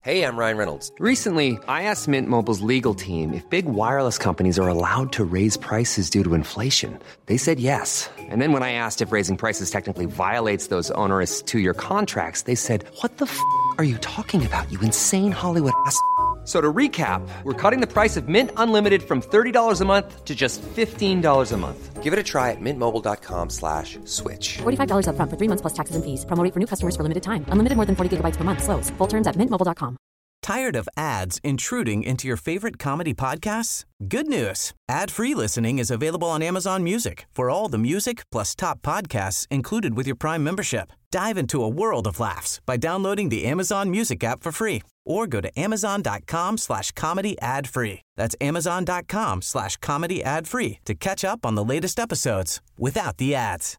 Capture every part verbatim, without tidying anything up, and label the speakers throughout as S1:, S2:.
S1: Hey, I'm Ryan Reynolds.
S2: Recently, I asked Mint Mobile's legal team if big wireless companies are allowed to raise prices due to inflation. They said yes. And then when I asked if raising prices technically violates those onerous two-year contracts, they said, what the f*** are you talking about, you insane Hollywood ass f- So to recap, we're cutting the price of Mint Unlimited from thirty dollars a month to just fifteen dollars a month.
S1: Give it a try at mintmobile.com slash switch.
S3: forty-five dollars up front for three months plus taxes and fees. Promo rate for new customers for limited time. Unlimited more than forty gigabytes per month. Slows full terms at mint mobile dot com.
S4: Tired of ads intruding into your favorite comedy podcasts? Good news. Ad-free listening is available on Amazon Music for all the music plus top podcasts included with your Prime membership. Dive into a world of laughs by downloading the Amazon Music app for free or go to amazon.com slash comedy ad free. That's amazon.com slash comedy ad free to catch up on the latest episodes without the ads.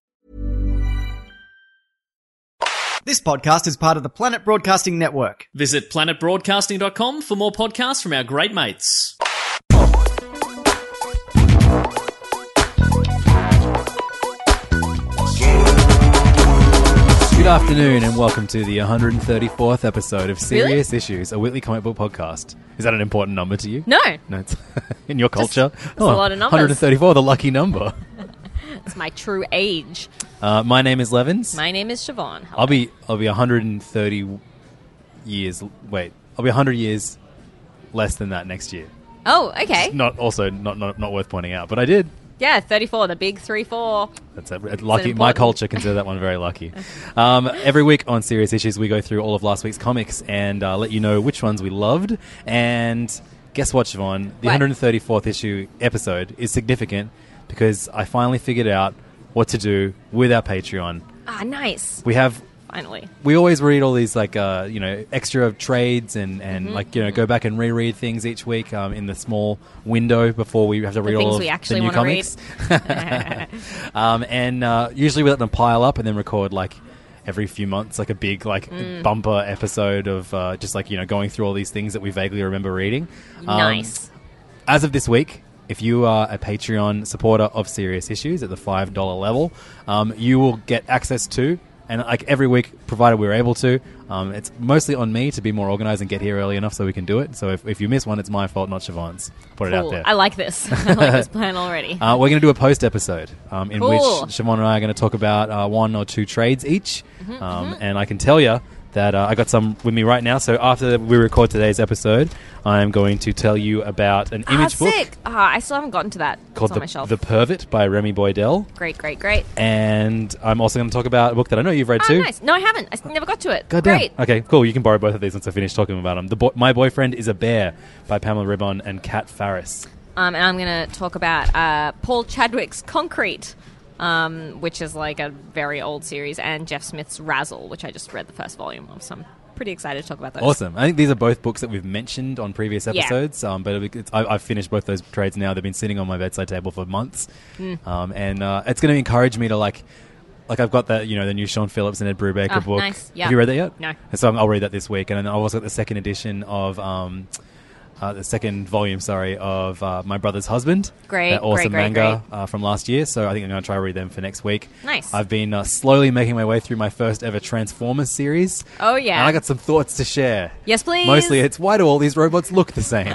S5: This podcast is part of the Planet Broadcasting Network.
S6: Visit planet broadcasting dot com for more podcasts from our great mates.
S7: Good afternoon and welcome to the one hundred thirty-fourth episode of Serious really? Issues, a weekly comic book podcast. Is that an important number to you?
S8: No.
S7: No, it's in your culture?
S8: Just, it's oh, a lot of numbers.
S7: one hundred thirty-four, the lucky number.
S8: It's my true age.
S7: Uh, my name is Levins.
S8: My name is Siobhan. Hello.
S7: I'll be I'll be one hundred thirty years. Wait, I'll be one hundred years less than that next year.
S8: Oh, okay.
S7: It's not also not, not not worth pointing out, but I did.
S8: Yeah, thirty-four, the big three four.
S7: That's a, a lucky. My culture consider that one very lucky. Um, every week on Serious Issues, we go through all of last week's comics and uh, let you know which ones we loved. And guess what, Siobhan? The what? one hundred thirty-fourth issue episode is significant because I finally figured out what to do with our Patreon.
S8: Ah, nice.
S7: We have...
S8: Finally.
S7: We always read all these, like, uh, you know, extra trades and, and
S8: mm-hmm.
S7: like, you know, go back and reread things each week um, in the small window before we have to read
S8: the
S7: all
S8: things
S7: of
S8: we actually
S7: the new
S8: want
S7: comics. To read. um, and uh, usually we let them pile up and then record, like, every few months, like a big, like,
S8: mm.
S7: bumper episode of uh, just, like, you know, going through all these things that we vaguely remember reading. Um,
S8: nice.
S7: As of this week, if you are a Patreon supporter of Serious Issues at the five dollars level, um, you will get access to, and like every week, provided we're able to, um, it's mostly on me to be more organised and get here early enough so we can do it. So if, if you miss one, it's my fault, not Siobhan's. Put
S8: cool.
S7: it out there.
S8: I like this. I like this plan already.
S7: Uh, we're going to do a post episode um, in
S8: cool.
S7: which Siobhan and I are going to talk about uh, one or two trades each.
S8: Mm-hmm,
S7: um,
S8: mm-hmm.
S7: And I can tell you that uh, I got some with me right now. So after we record today's episode, I'm going to tell you about an image
S8: ah,
S7: book.
S8: Sick. Ah, I still haven't gotten to that.
S7: Called
S8: it's on
S7: the,
S8: my shelf.
S7: The Pervert by Remy Boydell.
S8: Great, great, great.
S7: And I'm also going to talk about a book that I know you've read
S8: oh,
S7: too.
S8: Nice. No, I haven't. I never got to it.
S7: God
S8: Great.
S7: damn. Okay, cool. You can borrow both of these once I finish talking about them. The Bo- My Boyfriend is a Bear by Pamela Ribbon and Kat Farris.
S8: Um, and I'm going to talk about uh, Paul Chadwick's Concrete, um, which is like a very old series, and Jeff Smith's Razzle, which I just read the first volume of. So I'm pretty excited to talk about those.
S7: Awesome. I think these are both books that we've mentioned on previous episodes, yeah. um, but it's, I, I've finished both those trades now. They've been sitting on my bedside table for months,
S8: mm.
S7: um, and uh, it's going to encourage me to like. Like I've got that, you know, the new Sean Phillips and Ed Brubaker
S8: oh,
S7: book.
S8: Nice. Yeah.
S7: Have you read that yet?
S8: No.
S7: And so I'll read that this week, and then I've also got the second edition of. Um, Uh, the second volume, sorry, of uh, My Brother's Husband.
S8: Great,
S7: that awesome
S8: great, great,
S7: manga
S8: great.
S7: Uh, from last year. So I think I'm going to try to read them for next week.
S8: Nice.
S7: I've been uh, slowly making my way through my first ever Transformers series.
S8: Oh, yeah.
S7: And I got some thoughts to share.
S8: Yes, please.
S7: Mostly it's, why do all these robots look the same?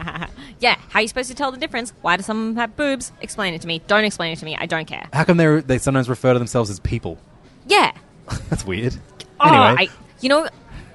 S8: Yeah, how are you supposed to tell the difference? Why do some have boobs? Explain it to me. Don't explain it to me. I don't care.
S7: How come they they sometimes refer to themselves as people?
S8: Yeah.
S7: That's weird.
S8: Oh,
S7: Anyway.
S8: I, you know...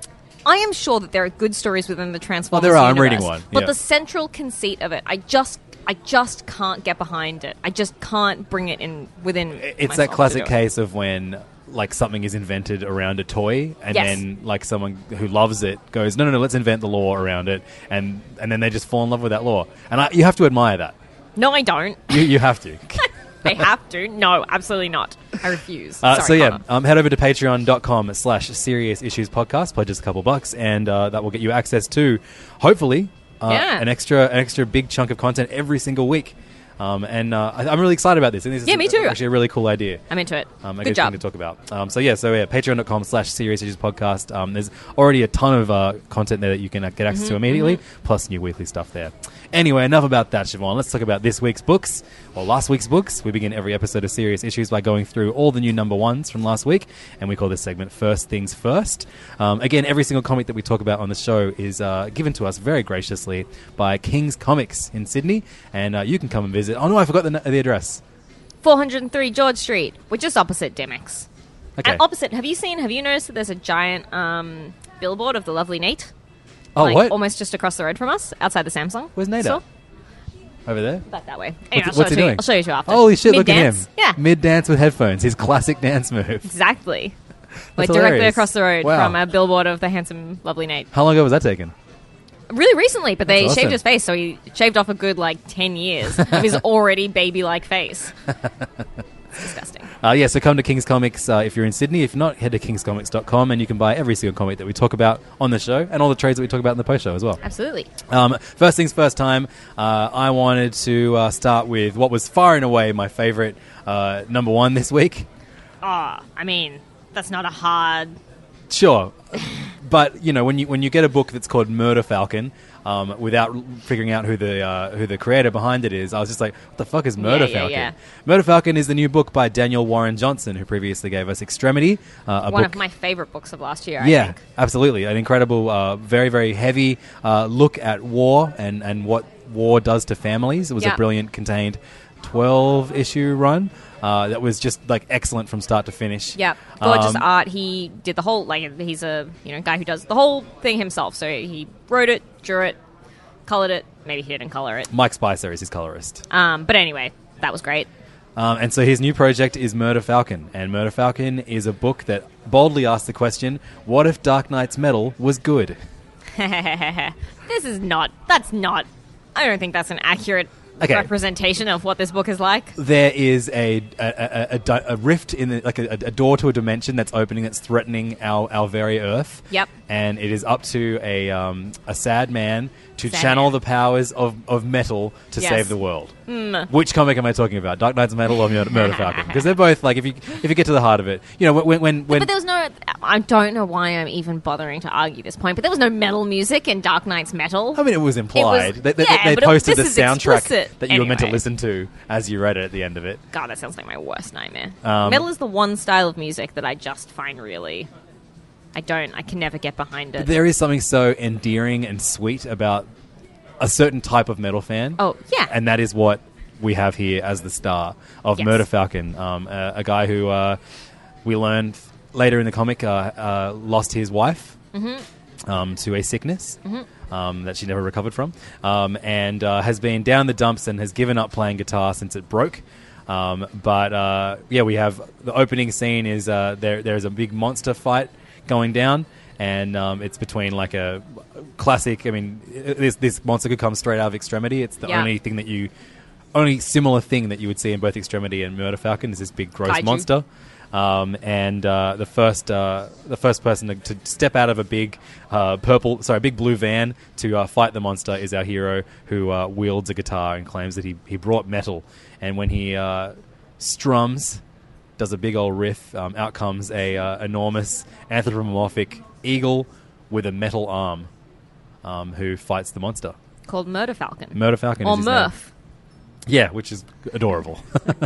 S8: I am sure that there are good stories within the Transformers
S7: Oh, there are.
S8: universe,
S7: I'm reading one.
S8: But
S7: Yeah.
S8: the central conceit of it, I just I just can't get behind it. I just can't bring it in within
S7: It's
S8: myself
S7: that classic
S8: to do it.
S7: case of when like something is invented around a toy and
S8: Yes.
S7: then like someone who loves it goes, no, no, no, let's invent the law around it. And and then they just fall in love with that law. And I, you have to admire that.
S8: No, I don't.
S7: You, you have to.
S8: They have to. No, absolutely not. I refuse.
S7: Uh,
S8: Sorry,
S7: so yeah,
S8: Connor.
S7: um, head over to patreon.com slash serious issues podcast, pledge us a couple bucks, and uh, that will get you access to, hopefully, uh,
S8: Yeah.
S7: an extra an extra big chunk of content every single week. Um, and uh, I, I'm really excited about this. And this is
S8: Yeah, me too.
S7: actually a really cool idea.
S8: I'm into it.
S7: Um, a
S8: Good
S7: good
S8: job.
S7: thing to talk about. Um, so yeah, so yeah, patreon.com slash Serious Issues Podcast. Um, there's already a ton of uh, content there that you can uh, get access
S8: Mm-hmm,
S7: to immediately, plus new weekly stuff there. Anyway, enough about that, Siobhan. Let's talk about this week's books, or last week's books. We begin every episode of Serious Issues by going through all the new number ones from last week, and we call this segment First Things First. Um, again, every single comic that we talk about on the show is uh, given to us very graciously by King's Comics in Sydney, and uh, you can come and visit. Oh no, I forgot the, the address.
S8: four oh three George Street, which is opposite Demick's.
S7: Okay.
S8: And opposite, have you seen, have you noticed that there's a giant um, billboard of the lovely Nate?
S7: Oh,
S8: like,
S7: what?
S8: Almost just across the road from us, outside the Samsung.
S7: Where's Nate
S8: store.
S7: at? Over there?
S8: Back that way.
S7: What's,
S8: Anyway, I'll,
S7: what's
S8: show
S7: he
S8: you,
S7: doing?
S8: I'll show you two after.
S7: Holy shit, look at him.
S8: Mid-dance. Yeah,
S7: Mid-dance with headphones. His classic dance move.
S8: exactly. Like
S7: That's
S8: directly
S7: hilarious.
S8: across the road
S7: Wow.
S8: from a billboard of the handsome, lovely Nate.
S7: How long ago was that taken?
S8: Really recently, but they
S7: That's awesome.
S8: shaved his face, so he shaved off a good, like, ten years of his already baby-like face. It's disgusting.
S7: Uh, yeah, so come to King's Comics uh, if you're in Sydney. If not, head to kings comics dot com and you can buy every single comic that we talk about on the show and all the trades that we talk about in the post show as well.
S8: Absolutely.
S7: Um, first things first time, uh, I wanted to uh, start with what was far and away my favourite uh, number one this week.
S8: Oh, I mean, that's not a hard...
S7: Sure, but you know when you when you get a book that's called Murder Falcon, um, without figuring out who the uh, who the creator behind it is, I was just like, "What the fuck is Murder
S8: Yeah, yeah,
S7: Falcon?"
S8: yeah.
S7: Murder Falcon is the new book by Daniel Warren Johnson, who previously gave us Extremity, uh, a
S8: One
S7: book.
S8: of my favourite books of last year, I
S7: yeah,
S8: think.
S7: absolutely, an incredible, uh, very very heavy uh, look at war and and what war does to families. It was
S8: Yeah.
S7: a brilliant contained twelve issue run. Uh, that was just like excellent from start to finish.
S8: Yeah, gorgeous
S7: Um,
S8: art. He did the whole, like, he's a, you know, guy who does the whole thing himself. So he wrote it, drew it, coloured it. Maybe he didn't colour it.
S7: Mike Spicer is his colorist.
S8: Um, but anyway, that was great.
S7: Um, and so his new project is Murder Falcon. And Murder Falcon is a book that boldly asks the question, what if Dark Knight's metal was good?
S8: This is not, that's not, I don't think that's an accurate
S7: Okay.
S8: representation of what this book is like.
S7: There is a a, a, a, di- a rift in the, like a, a door to a dimension that's opening, that's threatening our, our very Earth.
S8: Yep.
S7: And it is up to a um, a sad man to
S8: Sad
S7: channel
S8: man.
S7: the powers of, of metal to
S8: Yes.
S7: save the world. Which comic am I talking about? Dark Knight's Metal or Murder, Murder Falcon? Because they're both like, if you if you get to the heart of it, you know, when when when
S8: But there was no, I don't know why I'm even bothering to argue this point, but there was no metal music in Dark Knight's Metal.
S7: I mean, it was implied. they they,
S8: yeah,
S7: they
S8: but it-
S7: posted the
S8: this is
S7: soundtrack
S8: explicit.
S7: that you were meant to
S8: Anyway.
S7: listen to as you read it at the end of it.
S8: God, that sounds like my worst nightmare.
S7: Um,
S8: Metal is the one style of music that I just find really... I don't, I can never get behind it.
S7: There is something so endearing and sweet about a certain type of metal fan.
S8: Oh, yeah.
S7: And that is what we have here as the star of
S8: Yes.
S7: Murder Falcon. Um, a, a guy who uh, we learned later in the comic uh, uh, lost his wife
S8: Mm-hmm.
S7: um, to a sickness um, that she never recovered from, um, and uh, has been down the dumps and has given up playing guitar since it broke. Um, but uh, yeah, we have the opening scene is uh, there. There's a big monster fight going down, and um, it's between like a classic. I mean, this this monster could come straight out of Extremity. It's the
S8: Yeah.
S7: only thing that you, only similar thing that you would see in both Extremity and Murder Falcon is this big gross
S8: Kaiju.
S7: monster. Um, and uh, the first uh, the first person to, to step out of a big uh, purple, sorry, big blue van to uh, fight the monster is our hero, who uh, wields a guitar and claims that he, he brought metal. And when he uh, strums, does a big old riff, um, out comes a uh, enormous anthropomorphic eagle with a metal arm, um, who fights the monster.
S8: Called Murder Falcon.
S7: Murder Falcon
S8: Or
S7: is his name.
S8: Murph.
S7: Yeah, which is adorable.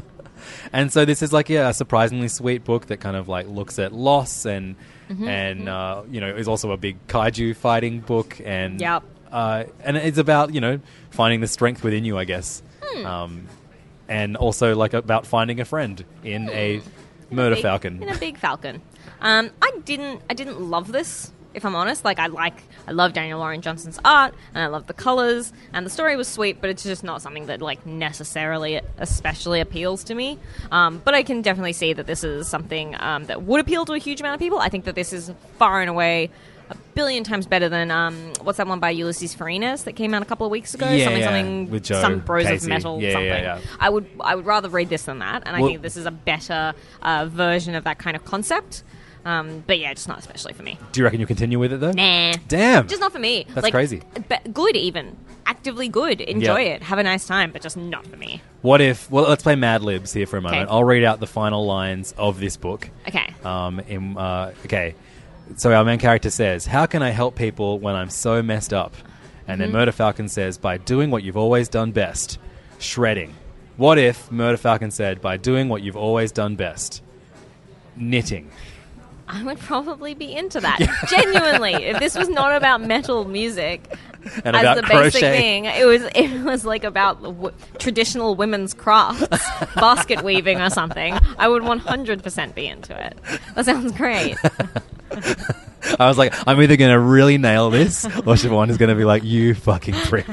S7: And so this is like yeah, a surprisingly sweet book that kind of like looks at loss and
S8: Mm-hmm,
S7: and uh, you know is also a big kaiju fighting book and
S8: Yep.
S7: uh, and it's about you know finding the strength within you, I guess,
S8: Hmm.
S7: um, and also like about finding a friend in a Murder
S8: Big-
S7: Falcon.
S8: In a big falcon. Um, I didn't. I didn't love this. If I'm honest, like I like, I love Daniel Warren Johnson's art, and I love the colors, and the story was sweet, but it's just not something that like necessarily, especially appeals to me. Um, but I can definitely see that this is something um, that would appeal to a huge amount of people. I think that this is far and away a billion times better than um, what's that one by Ulysses Farines that came out a couple of weeks ago?
S7: Yeah,
S8: something,
S7: yeah,
S8: something,
S7: with Joe
S8: some Bros
S7: Casey.
S8: of Metal,
S7: Yeah,
S8: something.
S7: yeah, yeah.
S8: I would, I would rather read this than that, and I
S7: Well-
S8: think this is a better uh, version of that kind of concept. Um, but yeah, just not especially for me.
S7: Do you reckon you'll continue with it though?
S8: Nah.
S7: Damn.
S8: Just not for me.
S7: That's
S8: Like,
S7: crazy.
S8: But good even. actively good. Enjoy
S7: Yeah.
S8: it. Have a nice time, but just not for me.
S7: What if... Well, let's play Mad Libs here for a moment.
S8: Okay.
S7: I'll read out the final lines of this book.
S8: Okay.
S7: Um, in, uh, okay. So our main character says, how can I help people when I'm so messed up? And then
S8: Mhm.
S7: Murder Falcon says, by doing what you've always done best. Shredding. What if Murder Falcon said, by doing what you've always done best? Knitting.
S8: I would probably be into that. Genuinely. If this was not about metal music
S7: And
S8: as
S7: about
S8: the basic
S7: crochet.
S8: thing, it was it was like about w- traditional women's crafts, basket weaving or something, I would one hundred percent be into it. That sounds great.
S7: I was like, I'm either going to really nail this, or Siobhan is going to be like, you fucking prick.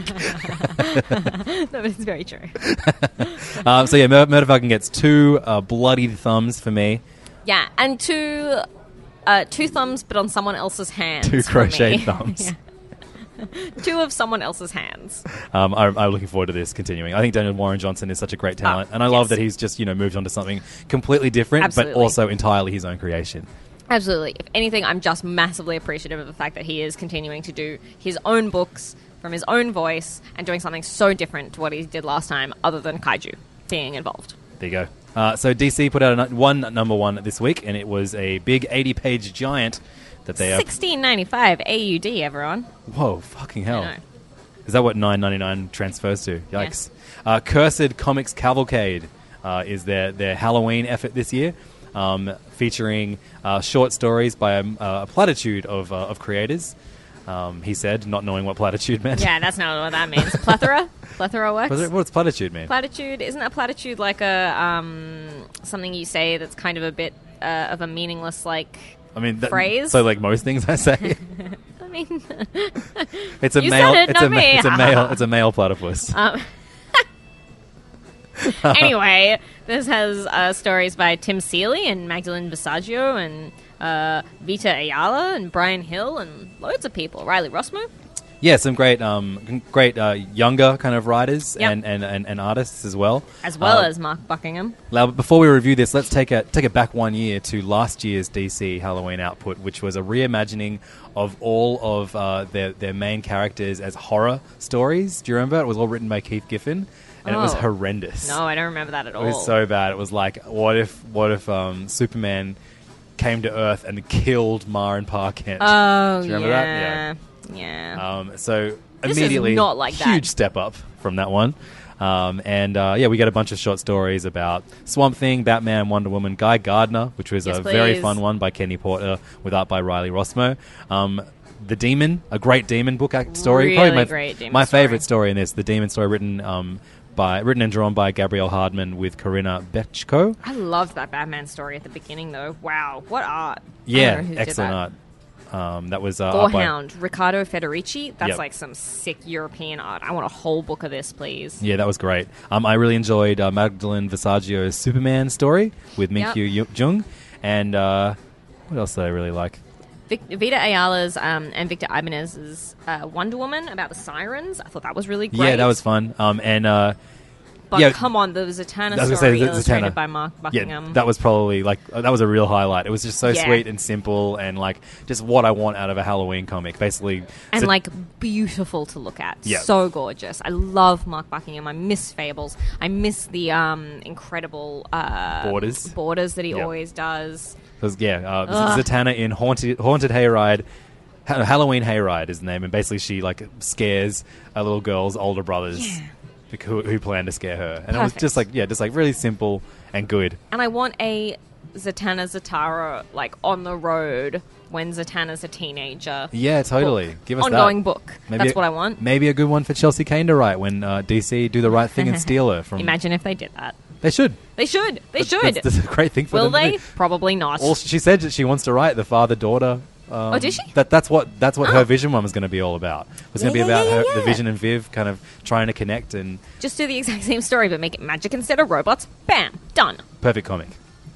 S8: That is very true.
S7: um, so yeah, Mur- Murder Falcon gets two uh, bloody thumbs for me.
S8: Yeah, and two uh, two thumbs, but on someone else's hands.
S7: Two
S8: for
S7: crocheted
S8: me.
S7: thumbs.
S8: Yeah. Two of someone else's hands.
S7: Um, I, I'm looking forward to this continuing. I think Daniel Warren Johnson is such a great talent,
S8: Oh,
S7: and I love
S8: yes.
S7: that he's just you know moved on to something completely different,
S8: Absolutely.
S7: but also entirely his own creation.
S8: Absolutely. If anything, I'm just massively appreciative of the fact that he is continuing to do his own books from his own voice and doing something so different to what he did last time, other than kaiju being involved.
S7: There you go. Uh, so D C put out a, nu- one number one this week, and it was a big eighty-page giant that they are.
S8: sixteen ninety-five A U D, everyone.
S7: Whoa, fucking hell!
S8: I know.
S7: Is that what nine ninety-nine transfers to? Yikes! Uh, Cursed Comics Cavalcade uh, is their their Halloween effort this year, um, featuring uh, short stories by a, a platitude of uh, of creators. Um, he said, not knowing what platitude meant.
S8: Yeah, that's not what that means. Plethora? Plethora works?
S7: What does platitude mean?
S8: Platitude, isn't a platitude like a um, something you say that's kind of a bit uh, of a meaningless, like,
S7: I mean, that,
S8: phrase?
S7: So, like most things I say,
S8: I mean,
S7: it's a
S8: You
S7: male.
S8: said it,
S7: it's
S8: not
S7: a ma-
S8: me.
S7: it's a male. It's a male platypus.
S8: um, anyway, this has uh, stories by Tim Seeley and Magdalene Visaggio and uh, Vita Ayala and Brian Hill and loads of people. Riley Rossmo.
S7: Yeah, some great, um, great uh, younger kind of writers
S8: Yep.
S7: and, and, and, and artists as well.
S8: As well
S7: Uh,
S8: as Mark Buckingham.
S7: Now, before we review this, let's take a take it back one year to last year's D C Halloween output, which was a reimagining of all of uh, their their main characters as horror stories. Do you remember? It was all written by Keith Giffen, and it was
S8: Oh.
S7: horrendous.
S8: No, I don't remember that at all.
S7: It was so bad. It was like, what if what if um, Superman came to Earth and killed Ma and Pa Kent?
S8: Oh,
S7: Do you remember
S8: yeah.
S7: that?
S8: Yeah.
S7: Yeah. Um, so
S8: This is
S7: immediately,
S8: not like that.
S7: huge step up from that one. Um, and uh, yeah, we get a bunch of short stories about Swamp Thing, Batman, Wonder Woman, Guy Gardner, which was
S8: Yes,
S7: a very
S8: please.
S7: fun one by Kenny Porter, with art by Riley Rossmo. Um, the Demon, a great demon book act story.
S8: Really
S7: my,
S8: great demon
S7: my
S8: story.
S7: favorite story in this, the Demon story, written um, by written and drawn by Gabrielle Hardman with Corinna Bechko.
S8: I loved that Batman story at the beginning, though. Wow, what art. I
S7: Yeah,
S8: don't know who did
S7: excellent
S8: that.
S7: art. Um, that was uh, art by-
S8: Gorehound, Riccardo Federici. That's
S7: Yep.
S8: like some sick European art. I want a whole book of this, please.
S7: Yeah, that was great. Um, I really enjoyed uh, Magdalene Visaggio's Superman story with
S8: Yep.
S7: Minkyu Jung. And uh, what else did I really like?
S8: Vic- Vita Ayala's um, and Victor Ibanez's uh, Wonder Woman about the sirens. I thought that was really great.
S7: Yeah, that was fun. Um, and uh,
S8: But
S7: yeah,
S8: come on, the Zatanna
S7: I was gonna
S8: story
S7: say, the
S8: illustrated
S7: Zatanna.
S8: by Mark Buckingham.
S7: Yeah, that was probably like uh, that was a real highlight. It was just so
S8: Yeah.
S7: sweet and simple, and like just what I want out of a Halloween comic. Basically,
S8: and
S7: Zat-
S8: like beautiful to look at.
S7: Yeah.
S8: So gorgeous. I love Mark Buckingham. I miss Fables. I miss the um, incredible uh,
S7: Borders.
S8: borders that he
S7: Yep.
S8: always does.
S7: 'cause, yeah, uh,
S8: Ugh.
S7: Zatanna in Haunted Haunted Hayride. Ha- Halloween Hayride is the name, and basically she like scares a little girl's older brothers
S8: Yeah.
S7: bec- who, who plan to scare her, and it was
S8: Perfect.
S7: just like yeah, just like really simple and good.
S8: And I want a Zatanna Zatara like on the road when Zatanna's a teenager.
S7: Yeah, totally.
S8: book.
S7: Give us
S8: ongoing
S7: that.
S8: book.
S7: Maybe
S8: That's
S7: a-
S8: what I want.
S7: Maybe a good one for Chelsea Kane to write when uh, D C do the right thing and steal her from.
S8: Imagine if they did that.
S7: They should.
S8: They should. They
S7: That's-
S8: should.
S7: That's, that's a great thing for
S8: Will
S7: them to
S8: they?
S7: do.
S8: Probably not.
S7: Well, she said that she wants to write the father-daughter. Um,
S8: Oh, did she?
S7: That that's what that's what
S8: Oh.
S7: her Vision one was going to be all about. It was
S8: Yeah,
S7: going to be
S8: yeah,
S7: about
S8: yeah,
S7: her,
S8: yeah,
S7: the
S8: yeah.
S7: Vision and Viv kind of trying to connect, and
S8: Just do the exact same story, but make it magic instead of robots. Bam, done.
S7: perfect comic.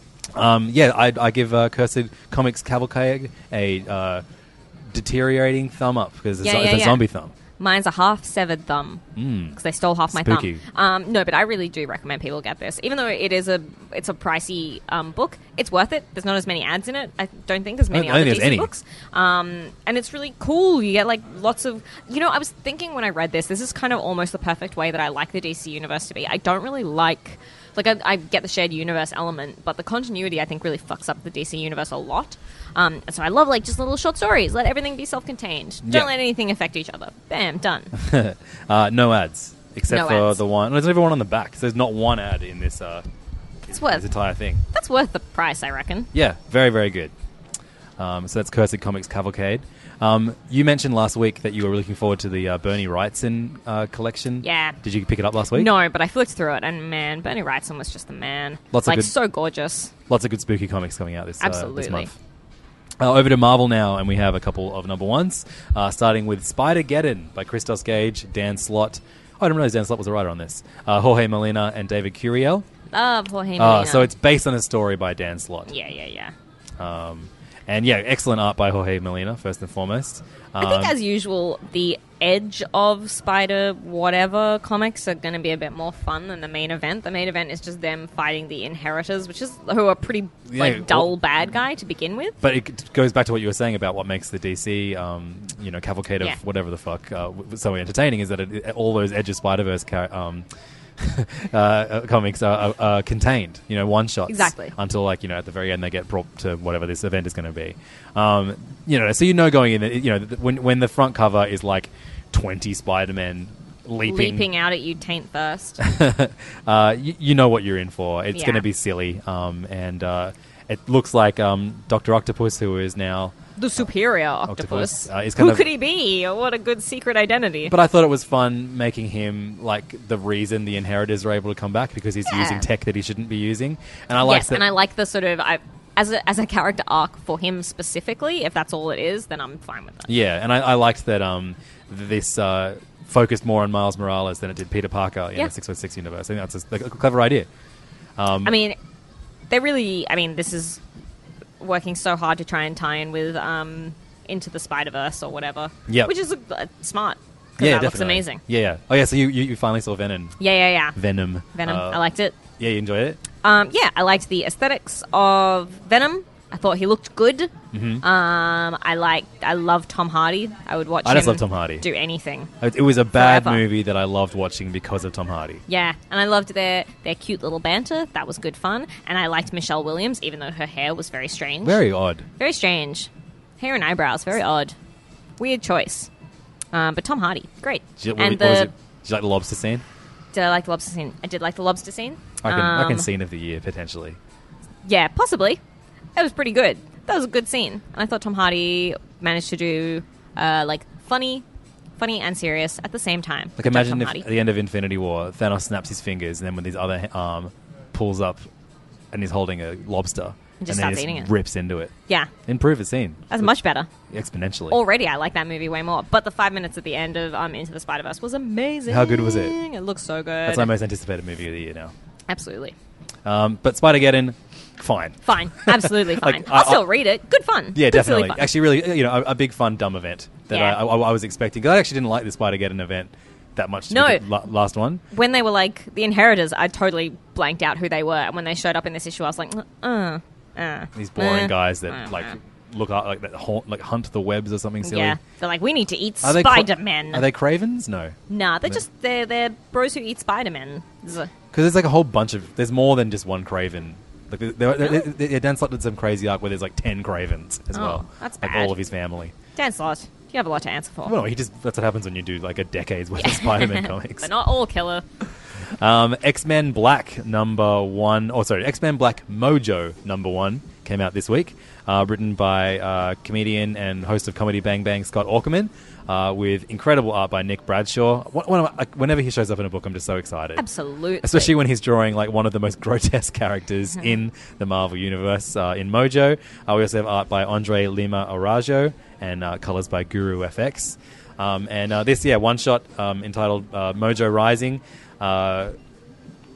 S7: Um, yeah, I, I give uh, Cursed Comics Cavalcade a uh, deteriorating thumb up because it's,
S8: Yeah,
S7: a, it's
S8: yeah,
S7: a
S8: yeah.
S7: zombie thumb.
S8: Mine's a half severed thumb because they stole half my
S7: Spooky.
S8: thumb. Um, no, but I really do recommend people get this, even though it is a it's a pricey um, book. It's worth it. There's not as many ads in it. I don't think there's many
S7: I don't
S8: other
S7: think
S8: D
S7: there's
S8: C
S7: any.
S8: books, um, and it's really cool. You get like lots of you know. I was thinking when I read this, this is kind of almost the perfect way that I like the D C universe to be. I don't really like. Like, I, I get the shared universe element, but the continuity, I think, really fucks up the D C universe a lot. Um, and so I love, like, just little short stories. Let everything be self-contained. Don't
S7: Yeah.
S8: let anything affect each other. Bam, done.
S7: uh, no ads, except
S8: No
S7: for
S8: ads.
S7: the one. There's even one on the back. So there's not one ad in this. Uh,
S8: It's
S7: this
S8: worth
S7: entire thing.
S8: That's worth the price, I reckon.
S7: Yeah, very, very good. Um, so that's Cursed Comics Cavalcade. Um, you mentioned last week that you were looking forward to the uh, Bernie Wrightson uh, collection.
S8: Yeah.
S7: Did you pick it up last week?
S8: No, but I flicked through it, and man, Bernie Wrightson was just the man.
S7: Lots of
S8: like,
S7: good-
S8: so gorgeous.
S7: Lots of good spooky comics coming out this, uh,
S8: Absolutely.
S7: this month. Uh, over to Marvel now, and we have a couple of number ones, uh, starting with Spider-Geddon by Christos Gage, Dan Slott. Oh, I didn't realize Dan Slott was a writer on this. Uh, Jorge Molina and David Curiel.
S8: Love Jorge
S7: Uh,
S8: Molina.
S7: so it's based on a story by Dan Slott.
S8: Yeah, yeah, yeah.
S7: Um, and yeah, excellent art by Jorge Molina, first and foremost. Um,
S8: I think, as usual, the edge of Spider whatever comics are going to be a bit more fun than the main event. The main event is just them fighting the Inheritors, which is who are pretty like
S7: Yeah,
S8: dull
S7: well-
S8: bad guy to begin with.
S7: But it g- goes back to what you were saying about what makes the D C, um, you know, cavalcade of
S8: Yeah.
S7: whatever the fuck uh, w- so entertaining is that it, it- all those Edge of Spider-Verse car- um, uh, uh, comics are, are, are contained, you know, one-shots.
S8: Exactly.
S7: Until, like, you know, at the very end they get brought to whatever this event is going to be. Um, you know, so you know going in, that, you know, th- when, when the front cover is like twenty Spider-Men leaping...
S8: Leaping out at you taint first.
S7: uh, you, you know what you're in for. It's
S8: Yeah.
S7: going to be silly. Um, and uh, it looks like um, Doctor Octopus, who is now...
S8: The superior
S7: Octopus,
S8: octopus.
S7: uh, is
S8: Who
S7: kind of-
S8: could he be? What a good secret identity.
S7: But I thought it was fun making him like the reason the Inheritors are able to come back because he's
S8: Yeah.
S7: using tech that he shouldn't be using. And I like
S8: yes,
S7: that.
S8: and I like the sort of... I, as a, as a character arc for him specifically, if that's all it is, then I'm fine with that.
S7: Yeah, and I, I liked that um, this uh, focused more on Miles Morales than it did Peter Parker in
S8: Yeah.
S7: the six one six universe. I think that's a, like, a clever idea. Um,
S8: I mean, they really... I mean, this is working so hard to try and tie in with um, Into the Spider-Verse or whatever.
S7: Yep.
S8: Which is uh, smart. Because
S7: yeah,
S8: that looks
S7: definitely.
S8: amazing.
S7: Yeah, yeah. Oh, yeah, so you, you, you finally saw Venom.
S8: Yeah, yeah, yeah.
S7: Venom.
S8: Venom.
S7: Uh,
S8: I liked it.
S7: Yeah, you enjoyed it?
S8: Um, yeah, I liked the aesthetics of Venom. I thought he looked good.
S7: Mm-hmm.
S8: Um, I like. I love Tom Hardy. I would watch
S7: I
S8: him
S7: just love Tom Hardy.
S8: do anything.
S7: It, it was a bad
S8: Forever.
S7: movie that I loved watching because of Tom Hardy.
S8: Yeah, and I loved their their cute little banter. That was good fun. And I liked Michelle Williams, even though her hair was very strange.
S7: Very odd.
S8: Very strange. Hair and eyebrows, very odd. Weird choice. Um, but Tom Hardy, great.
S7: Did you, what,
S8: and
S7: what was
S8: the
S7: it? Did you like the lobster scene?
S8: did I like the lobster scene? I did like the lobster scene.
S7: I can, I can
S8: Um,
S7: scene of the year, potentially.
S8: Yeah, possibly. That was pretty good. That was a good scene. And I thought Tom Hardy managed to do, uh, like, funny, funny and serious at the same time.
S7: Like,
S8: Good job,
S7: imagine
S8: Tom
S7: if
S8: Hardy.
S7: at the end of Infinity War, Thanos snaps his fingers, and then when his other ha- arm pulls up and he's holding a lobster,
S8: And just
S7: then
S8: starts
S7: he
S8: eating it.
S7: rips into it.
S8: Yeah,
S7: Improve the scene.
S8: that's much better.
S7: Exponentially.
S8: Already, I like that movie way more. But the five minutes at the end of um, Into the Spider-Verse was amazing.
S7: How good was it?
S8: It looks so good.
S7: That's my most anticipated movie of the year now.
S8: Absolutely.
S7: Um, but Spider-Geddon, fine.
S8: Fine. Absolutely fine.
S7: Like,
S8: I'll
S7: I-
S8: still read it. Good fun.
S7: Yeah,
S8: Good, silly
S7: definitely.
S8: fun.
S7: Actually, really, you know, a, a big fun dumb event that
S8: Yeah.
S7: I, I, I was expecting. 'Cause I actually didn't like the Spider-Geddon event that much. to
S8: No.
S7: be the la- last one.
S8: When they were like the Inheritors, I totally blanked out who they were. And when they showed up in this issue, I was like, uh, uh.
S7: These boring
S8: uh,
S7: guys that
S8: uh,
S7: like
S8: uh.
S7: look up like that haunt, like hunt the webs or something silly.
S8: Yeah. They're like, we need to eat
S7: Are they cra-
S8: Spider-Men.
S7: Are they cravens? No.
S8: Nah, they're
S7: No.
S8: just, they're, they're bros who eat Spider-Men. Z-
S7: Because there's like a whole bunch of. There's more than just one Craven. Like there, there, there, there, yeah, Dan Slott did some crazy arc where there's like ten Cravens as
S8: Oh,
S7: well.
S8: that's
S7: like
S8: bad.
S7: all of his family.
S8: Dan Slott, you have a lot to answer for.
S7: Well, no, he just that's what happens when you do like a decade's worth of Spider-Man comics.
S8: They're not all killer.
S7: Um, X-Men Black number one, oh sorry, X-Men Black Mojo number one came out this week. Uh, written by uh, comedian and host of Comedy Bang Bang Scott Aukerman, uh, with incredible art by Nick Bradshaw. One, one of my, whenever he shows up in a book, I'm just so excited.
S8: Absolutely.
S7: Especially when he's drawing like one of the most grotesque characters in the Marvel Universe uh, in Mojo. Uh, we also have art by Andre Lima Arajo and uh, colors by Guru F X. Um, and uh, this, yeah, one shot um, entitled uh, Mojo Rising. Uh,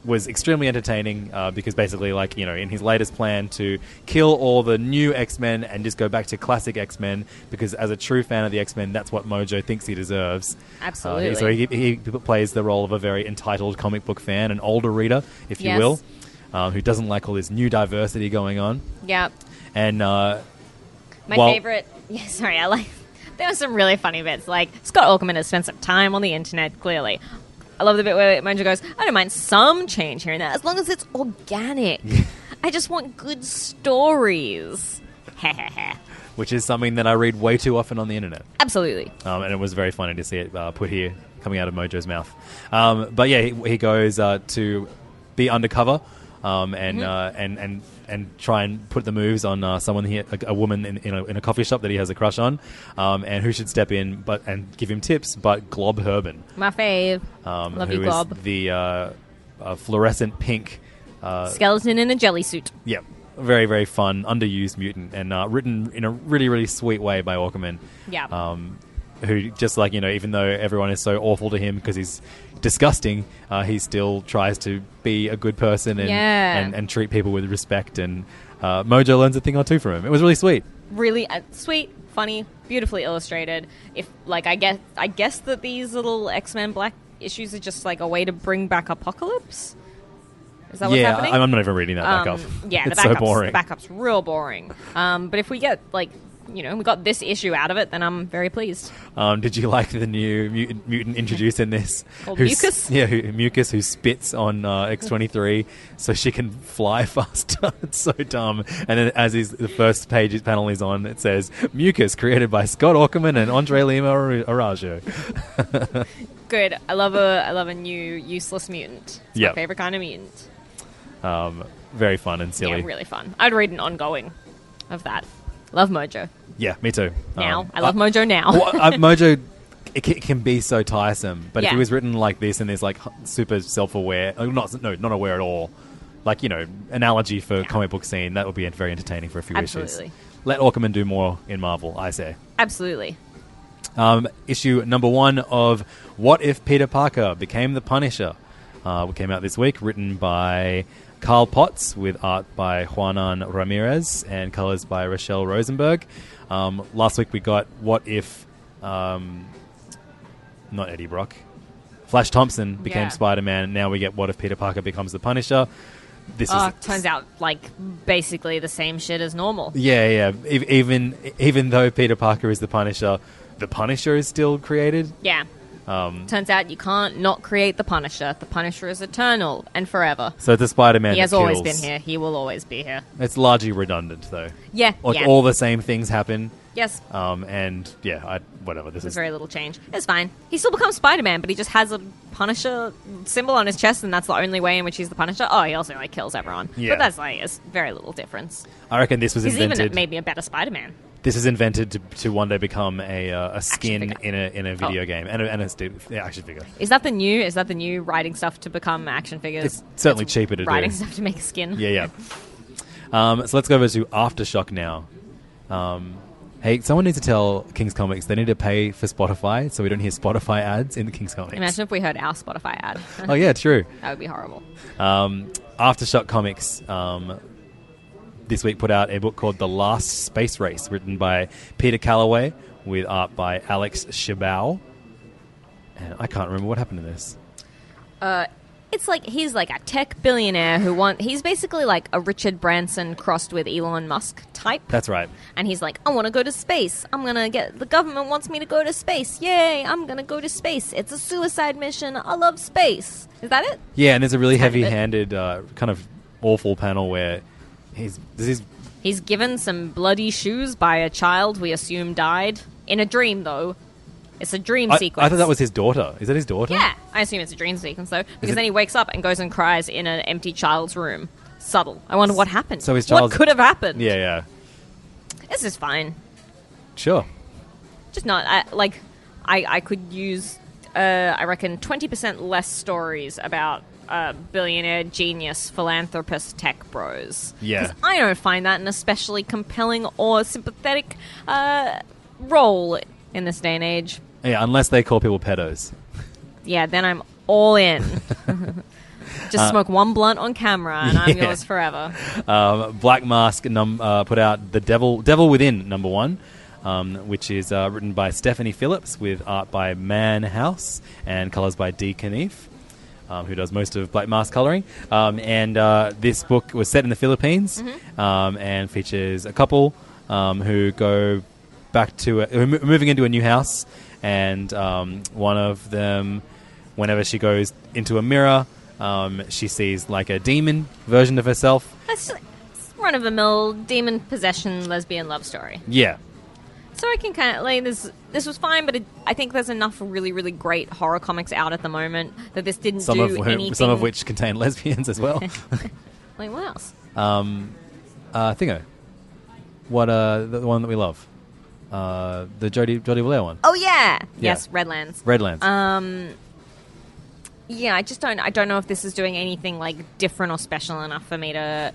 S7: was extremely entertaining uh, because basically, like, you know, in his latest plan to kill all the new X-Men and just go back to classic X-Men, because as a true fan of the X-Men, that's what Mojo thinks he deserves.
S8: Absolutely.
S7: Uh, so he, he plays the role of a very entitled comic book fan, an older reader, if you
S8: Yes.
S7: will, um, who doesn't like all this new diversity going on.
S8: Yeah.
S7: And uh,
S8: My
S7: while-
S8: favorite... Yeah, sorry, I like... There were some really funny bits. Like, Scott Aukerman has spent some time on the internet, clearly. I love the bit where Mojo goes, I don't mind some change here and there, as long as it's organic. I just want good stories.
S7: which is something that I read way too often on the internet.
S8: Absolutely.
S7: Um, and it was very funny to see it uh, put here, coming out of Mojo's mouth. Um, but yeah, he, he goes uh, to be undercover um, and,
S8: Mm-hmm.
S7: uh, and and and try and put the moves on uh, someone, he, a, a woman in, in, a, in a coffee shop that he has a crush on, um, and who should step in but and give him tips, but Glob Herban.
S8: My fave.
S7: Um,
S8: Love
S7: who
S8: you,
S7: is
S8: Glob.
S7: the uh, uh, fluorescent pink... Uh,
S8: Skeleton in a jelly suit.
S7: yeah, very, very fun, underused mutant, and uh, written in a really, really sweet way by Aukerman.
S8: Yeah.
S7: Um, who, just like, you know, even though everyone is so awful to him because he's disgusting, uh, he still tries to be a good person and,
S8: Yeah.
S7: and, and treat people with respect. And uh, Mojo learns a thing or two from him. It was really sweet.
S8: Really uh, sweet, funny, beautifully illustrated. If like I guess I guess that these little X-Men Black issues are just like a way to bring back Apocalypse. Is that what's
S7: yeah,
S8: happening?
S7: I, I'm not even reading that back
S8: Um,
S7: up.
S8: Yeah, the
S7: it's
S8: backup's,
S7: so boring.
S8: the backup's real boring. Um, but if we get like, you know, we got this issue out of it, then I'm very pleased.
S7: Um, did you like the new mutant, mutant introduced in this?
S8: Called
S7: Who's-
S8: Mucus?
S7: Yeah, who, Mucus, who spits on uh, X twenty-three so she can fly faster. It's so dumb. And then as is, the first page his panel is on, it says, Mucus, created by Scott Aukerman and Andre Lima Arajo.
S8: Good. I love a I love a new useless mutant. It's
S7: Yeah.
S8: my favorite kind of mutant.
S7: Um, very fun and silly.
S8: Yeah, really fun. I'd read an ongoing of that. Love Mojo.
S7: Yeah, me too.
S8: Now.
S7: Um,
S8: I love
S7: uh,
S8: Mojo now.
S7: well, uh, Mojo, it can, it can be so tiresome, but if
S8: Yeah.
S7: it was written like this and there's like h- super self-aware, uh, not no, not aware at all, like, you know, analogy for comic book scene, that would be very entertaining for a few
S8: Absolutely.
S7: issues. Let Aukerman do more in Marvel, I say.
S8: Absolutely.
S7: Um, issue number one of What If Peter Parker Became the Punisher? Uh, came out this week, written by Carl Potts with art by Juanan Ramirez and colors by Rochelle Rosenberg. Um, last week we got What If, um, not Eddie Brock, Flash Thompson became
S8: Yeah.
S7: Spider-Man. Now we get What If Peter Parker Becomes the Punisher. This
S8: Oh,
S7: is
S8: turns out like basically the same shit as normal.
S7: yeah, yeah. E- Even even though Peter Parker is the Punisher, the Punisher is still created.
S8: Yeah.
S7: Um,
S8: Turns out you can't not create the Punisher. The Punisher is eternal and forever.
S7: so it's a Spider-Man.
S8: He has
S7: that
S8: always
S7: kills.
S8: been here. He will always be here.
S7: It's largely redundant, though.
S8: Yeah.
S7: Like,
S8: yeah.
S7: all the same things happen.
S8: yes.
S7: Um, and, yeah, I, whatever. This
S8: There's
S7: is...
S8: very little change. It's fine. He still becomes Spider-Man, but he just has a Punisher symbol on his chest, and that's the only way in which he's the Punisher. Oh, he also like kills everyone.
S7: Yeah.
S8: But that's like it's very little difference.
S7: I reckon this was
S8: He's
S7: invented...
S8: even maybe a better Spider-Man.
S7: This is invented to, to one day become a, uh, a skin
S8: figure.
S7: in a in a video
S8: Oh.
S7: game. And a, and a st- yeah, action figure.
S8: Is that the new? Is that the new writing stuff to become action figures?
S7: It's certainly cheaper to do.
S8: writing stuff to make a skin.
S7: Yeah, yeah. Um, so let's go over to Aftershock now. Um, hey, someone needs to tell King's Comics they need to pay for Spotify so we don't hear Spotify ads in the King's Comics.
S8: Imagine if we heard our Spotify ad.
S7: Oh, yeah, true.
S8: That would be horrible.
S7: Um, Aftershock Comics um, this week put out a book called The Last Space Race, written by Peter Calloway with art by Alex Shabao. And I can't remember what happened to this.
S8: It's like he's like a tech billionaire who want. He's basically like a Richard Branson crossed with Elon Musk type.
S7: That's right.
S8: And he's like, I want to go to space. I'm going to get... The government wants me to go to space. Yay, I'm going to go to space. It's a suicide mission. I love space. Is that it?
S7: Yeah, and there's a really
S8: Kind of it.
S7: heavy-handed, uh, kind of awful panel where he's... This is
S8: He's given some bloody shoes by a child we assume died. In a dream, though. It's a dream
S7: I,
S8: sequence.
S7: I thought that was his daughter. Is that his daughter?
S8: Yeah, I assume it's a dream sequence, though. Because
S7: it-
S8: then he wakes up and goes and cries in an empty child's room. Subtle. I wonder what happened.
S7: So his
S8: What
S7: child's-
S8: could have happened?
S7: Yeah, yeah.
S8: This is fine.
S7: Sure.
S8: Just not... I, like, I, I could use, uh, I reckon, twenty percent less stories about uh, billionaire, genius, philanthropist, tech bros.
S7: Yeah.
S8: Because I don't find that an especially compelling or sympathetic uh, role in this day and age.
S7: Yeah, unless they call people pedos.
S8: Yeah, then I'm all in. Just smoke one blunt on camera, and I'm yours forever.
S7: Um, Black Mask num- uh, put out The Devil Devil Within, number one, um, which is uh, written by Stephanie Phillips with art by Man House and colours by Dee Knief, um, who does most of Black Mask colouring. Um, and uh, this book was set in the Philippines mm-hmm. um, and features a couple um, who go back to... A, who are moving into a new house, and um, one of them, whenever she goes into a mirror... Um, she sees like a demon version of herself.
S8: That's run-of-the-mill demon possession lesbian love story.
S7: Yeah.
S8: So I can kind of like this. This was fine, but it, I think there's enough really, really great horror comics out at the moment that this didn't
S7: some
S8: do
S7: of wh-
S8: anything.
S7: Some of which contain lesbians as well.
S8: Like what else?
S7: Um, uh, Thingo. What uh, the, the one that we love, uh, the Jodie Jodie Blair one.
S8: Oh yeah,
S7: yeah.
S8: yes, Redlands.
S7: Redlands.
S8: Um. Yeah, I just don't. I don't know if this is doing anything like different or special enough for me to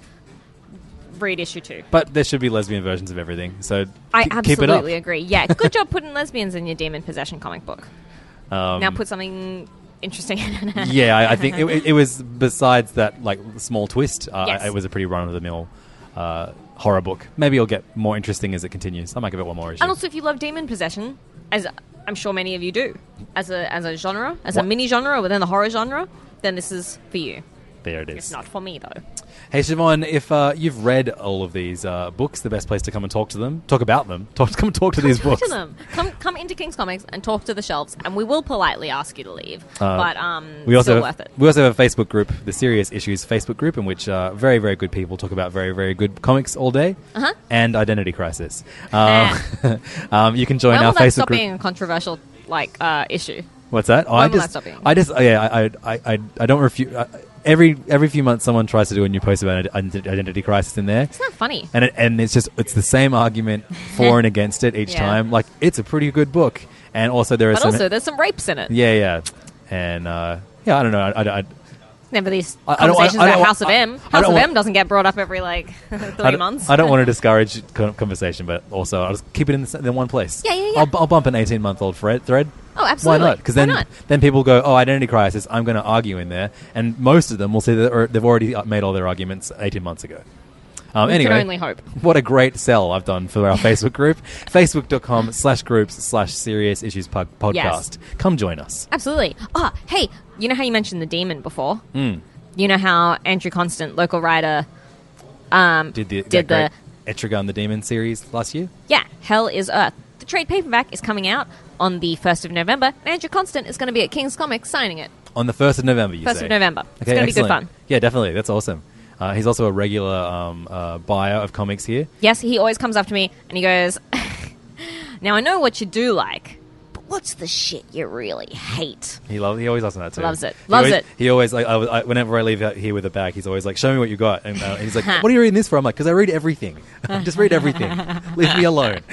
S8: read issue two.
S7: But there should be lesbian versions of everything, so
S8: I
S7: k- keep it up.
S8: absolutely agree. Yeah, good job putting lesbians in your demon possession comic book.
S7: Um,
S8: now put something interesting in it.
S7: Yeah, I, I think it, it, it was. Besides that, like small twist, uh,
S8: Yes.
S7: it was a pretty run of the mill uh, horror book. Maybe it'll get more interesting as it continues. I might give it one more issue.
S8: And also, if you love demon possession, as I'm sure many of you do, as a as a genre, as
S7: What?
S8: a mini genre within the horror genre, then this is for you.
S7: There it is.
S8: It's not for me though.
S7: Hey Siobhan, if uh, you've read all of these uh, books, the best place to come and talk to them, talk about them, talk, come and talk to these
S8: Talk
S7: books.
S8: to them. Come come into King's Comics and talk to the shelves, and we will politely ask you to leave.
S7: Uh,
S8: but um,
S7: We also
S8: still
S7: have,
S8: worth it.
S7: we also have a Facebook group, the Serious Issues Facebook group, in which uh, very very good people talk about very very good comics all day
S8: Uh-huh.
S7: and Identity Crisis. Um, um, you can join
S8: When
S7: our
S8: will that
S7: Facebook
S8: stop
S7: group.
S8: being a controversial like uh, issue?
S7: What's that? Oh,
S8: When
S7: I
S8: will that
S7: just,
S8: stop being?
S7: I just, oh, yeah, I, I, I, I don't refute. Uh, every every few months, someone tries to do a new post about an ident- identity crisis in there.
S8: It's not funny.
S7: And it, and it's just it's the same argument for and against it each
S8: Yeah.
S7: time. Like it's a pretty good book, and also there are
S8: But
S7: some.
S8: also, there's some rapes in it.
S7: yeah, yeah, and uh, yeah, I don't know. I, I, I,
S8: Never these
S7: I- I don't
S8: conversations
S7: want- I don't
S8: about
S7: want-
S8: House of
S7: I-
S8: M.
S7: I
S8: House
S7: don't
S8: of
S7: want-
S8: M doesn't get brought up every like
S7: I
S8: three
S7: don't,
S8: months.
S7: I don't want to discourage con- conversation, but also I'll just keep it in, the, in one place.
S8: Yeah, yeah, yeah.
S7: I'll, I'll bump an eighteen-month-old thread. thread.
S8: Oh, absolutely.
S7: Why not? Because
S8: Why
S7: then,
S8: not?
S7: then people go, oh, Identity Crisis, I'm going to argue in there. And most of them will say that or they've already made all their arguments eighteen months ago. Um,
S8: We
S7: anyway,
S8: can only hope.
S7: What a great sell I've done for our Facebook group. Facebook.com slash groups slash Serious Issues pod- Podcast.
S8: Yes.
S7: Come join us.
S8: Absolutely. Oh, hey, you know how you mentioned the demon before?
S7: Mm.
S8: You know how Andrew Constant, local writer, um,
S7: Did the,
S8: did
S7: that
S8: the
S7: great Etrigan the Demon series last year?
S8: yeah, Hell is Earth. The trade paperback is coming out on the first of November, and Andrew Constant is going to be at King's Comics signing it.
S7: On the first of November, you
S8: First
S7: say?
S8: of November. It's
S7: Okay,
S8: going to be good
S7: excellent.
S8: fun.
S7: Yeah, definitely. That's awesome. Uh, he's also a regular um, uh, buyer of comics here.
S8: Yes, he always comes up to me and he goes, now I know what you do like, but what's the shit you really hate?
S7: He loves. He always asks that too.
S8: Loves it.
S7: He
S8: Loves
S7: always,
S8: it.
S7: He always like. I, was- I, whenever I leave out here with a bag, he's always like, "Show me what you got." And uh, he's like, "What are you reading this for?" I'm like, "Because I read everything. Just read everything. Leave me alone."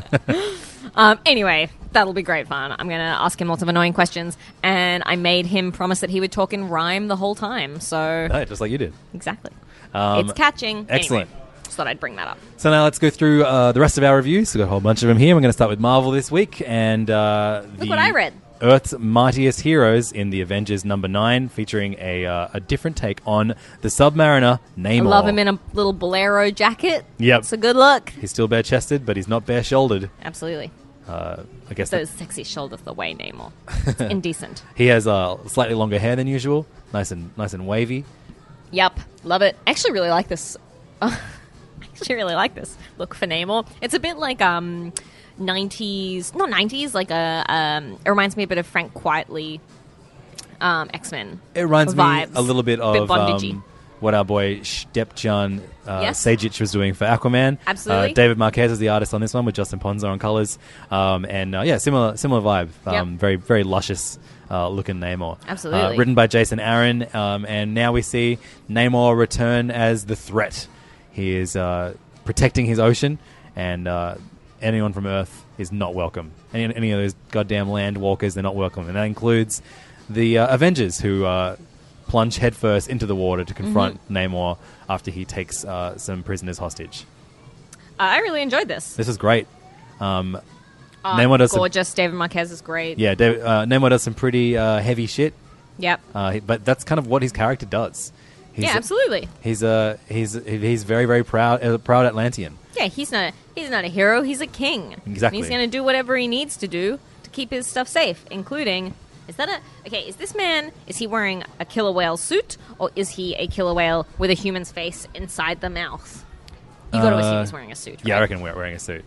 S8: Um, anyway, that'll be great fun. I'm going to ask him lots of annoying questions, and I made him promise that he would talk in rhyme the whole time. So
S7: No, just like you did.
S8: exactly,
S7: Um,
S8: it's catching.
S7: excellent.
S8: Anyway, just thought I'd bring that up.
S7: So now let's go through uh, the rest of our reviews. We've got a whole bunch of them here. We're going to start with Marvel this week, and uh, the
S8: Look what I read.
S7: Earth's Mightiest Heroes in the Avengers number nine, featuring a uh, a different take on the Submariner Namor.
S8: I love him in a little bolero jacket.
S7: Yep.
S8: It's a good look.
S7: He's still bare-chested, but he's not bare-shouldered.
S8: Absolutely.
S7: Uh, I guess
S8: Those
S7: that
S8: sexy shoulders the way Namor. It's indecent.
S7: he has uh, slightly longer hair than usual, nice and nice and wavy.
S8: Yep, love it. I actually really like this. I actually really like this look for Namor. It's a bit like um, nineties, not nineties, like a. Um, it reminds me a bit of Frank Quietly, um, X-Men.
S7: It reminds
S8: vibes.
S7: me a little bit of
S8: Bit bondagey.
S7: um, what our boy Stepjan uh,
S8: Yes.
S7: Sajic was doing for Aquaman.
S8: Absolutely.
S7: Uh, David Marquez is the artist on this one with Justin Ponzo on colors. Um, and uh, yeah, similar similar vibe. Um,
S8: Yep.
S7: Very very luscious uh, looking Namor.
S8: Absolutely.
S7: Uh, written by Jason Aaron, um, and now we see Namor return as the threat. He is uh, protecting his ocean, and uh, anyone from Earth is not welcome. Any, any of those goddamn land walkers, they're not welcome, and that includes the uh, Avengers, who uh, plunge headfirst into the water to confront
S8: Mm-hmm.
S7: Namor after he takes uh, some prisoners hostage.
S8: Uh, I really enjoyed this.
S7: This is great. Um,
S8: Uh,
S7: Namor does some-
S8: gorgeous. David Marquez is great.
S7: yeah, David, uh, Namor does some pretty uh, heavy shit
S8: Yep.
S7: Uh, he- but that's kind of what his character does. He's
S8: yeah,
S7: a-
S8: absolutely.
S7: He's a he's he's very very proud uh, proud Atlantean.
S8: Yeah, he's not. He's not a hero. He's a king.
S7: Exactly.
S8: And he's going to do whatever he needs to do to keep his stuff safe, including. Is that a okay? Is this man? Is he wearing a killer whale suit, or is he a killer whale with a human's face inside the mouth? You got to assume he's wearing a suit.
S7: Yeah,
S8: right?
S7: I reckon we're wearing a suit.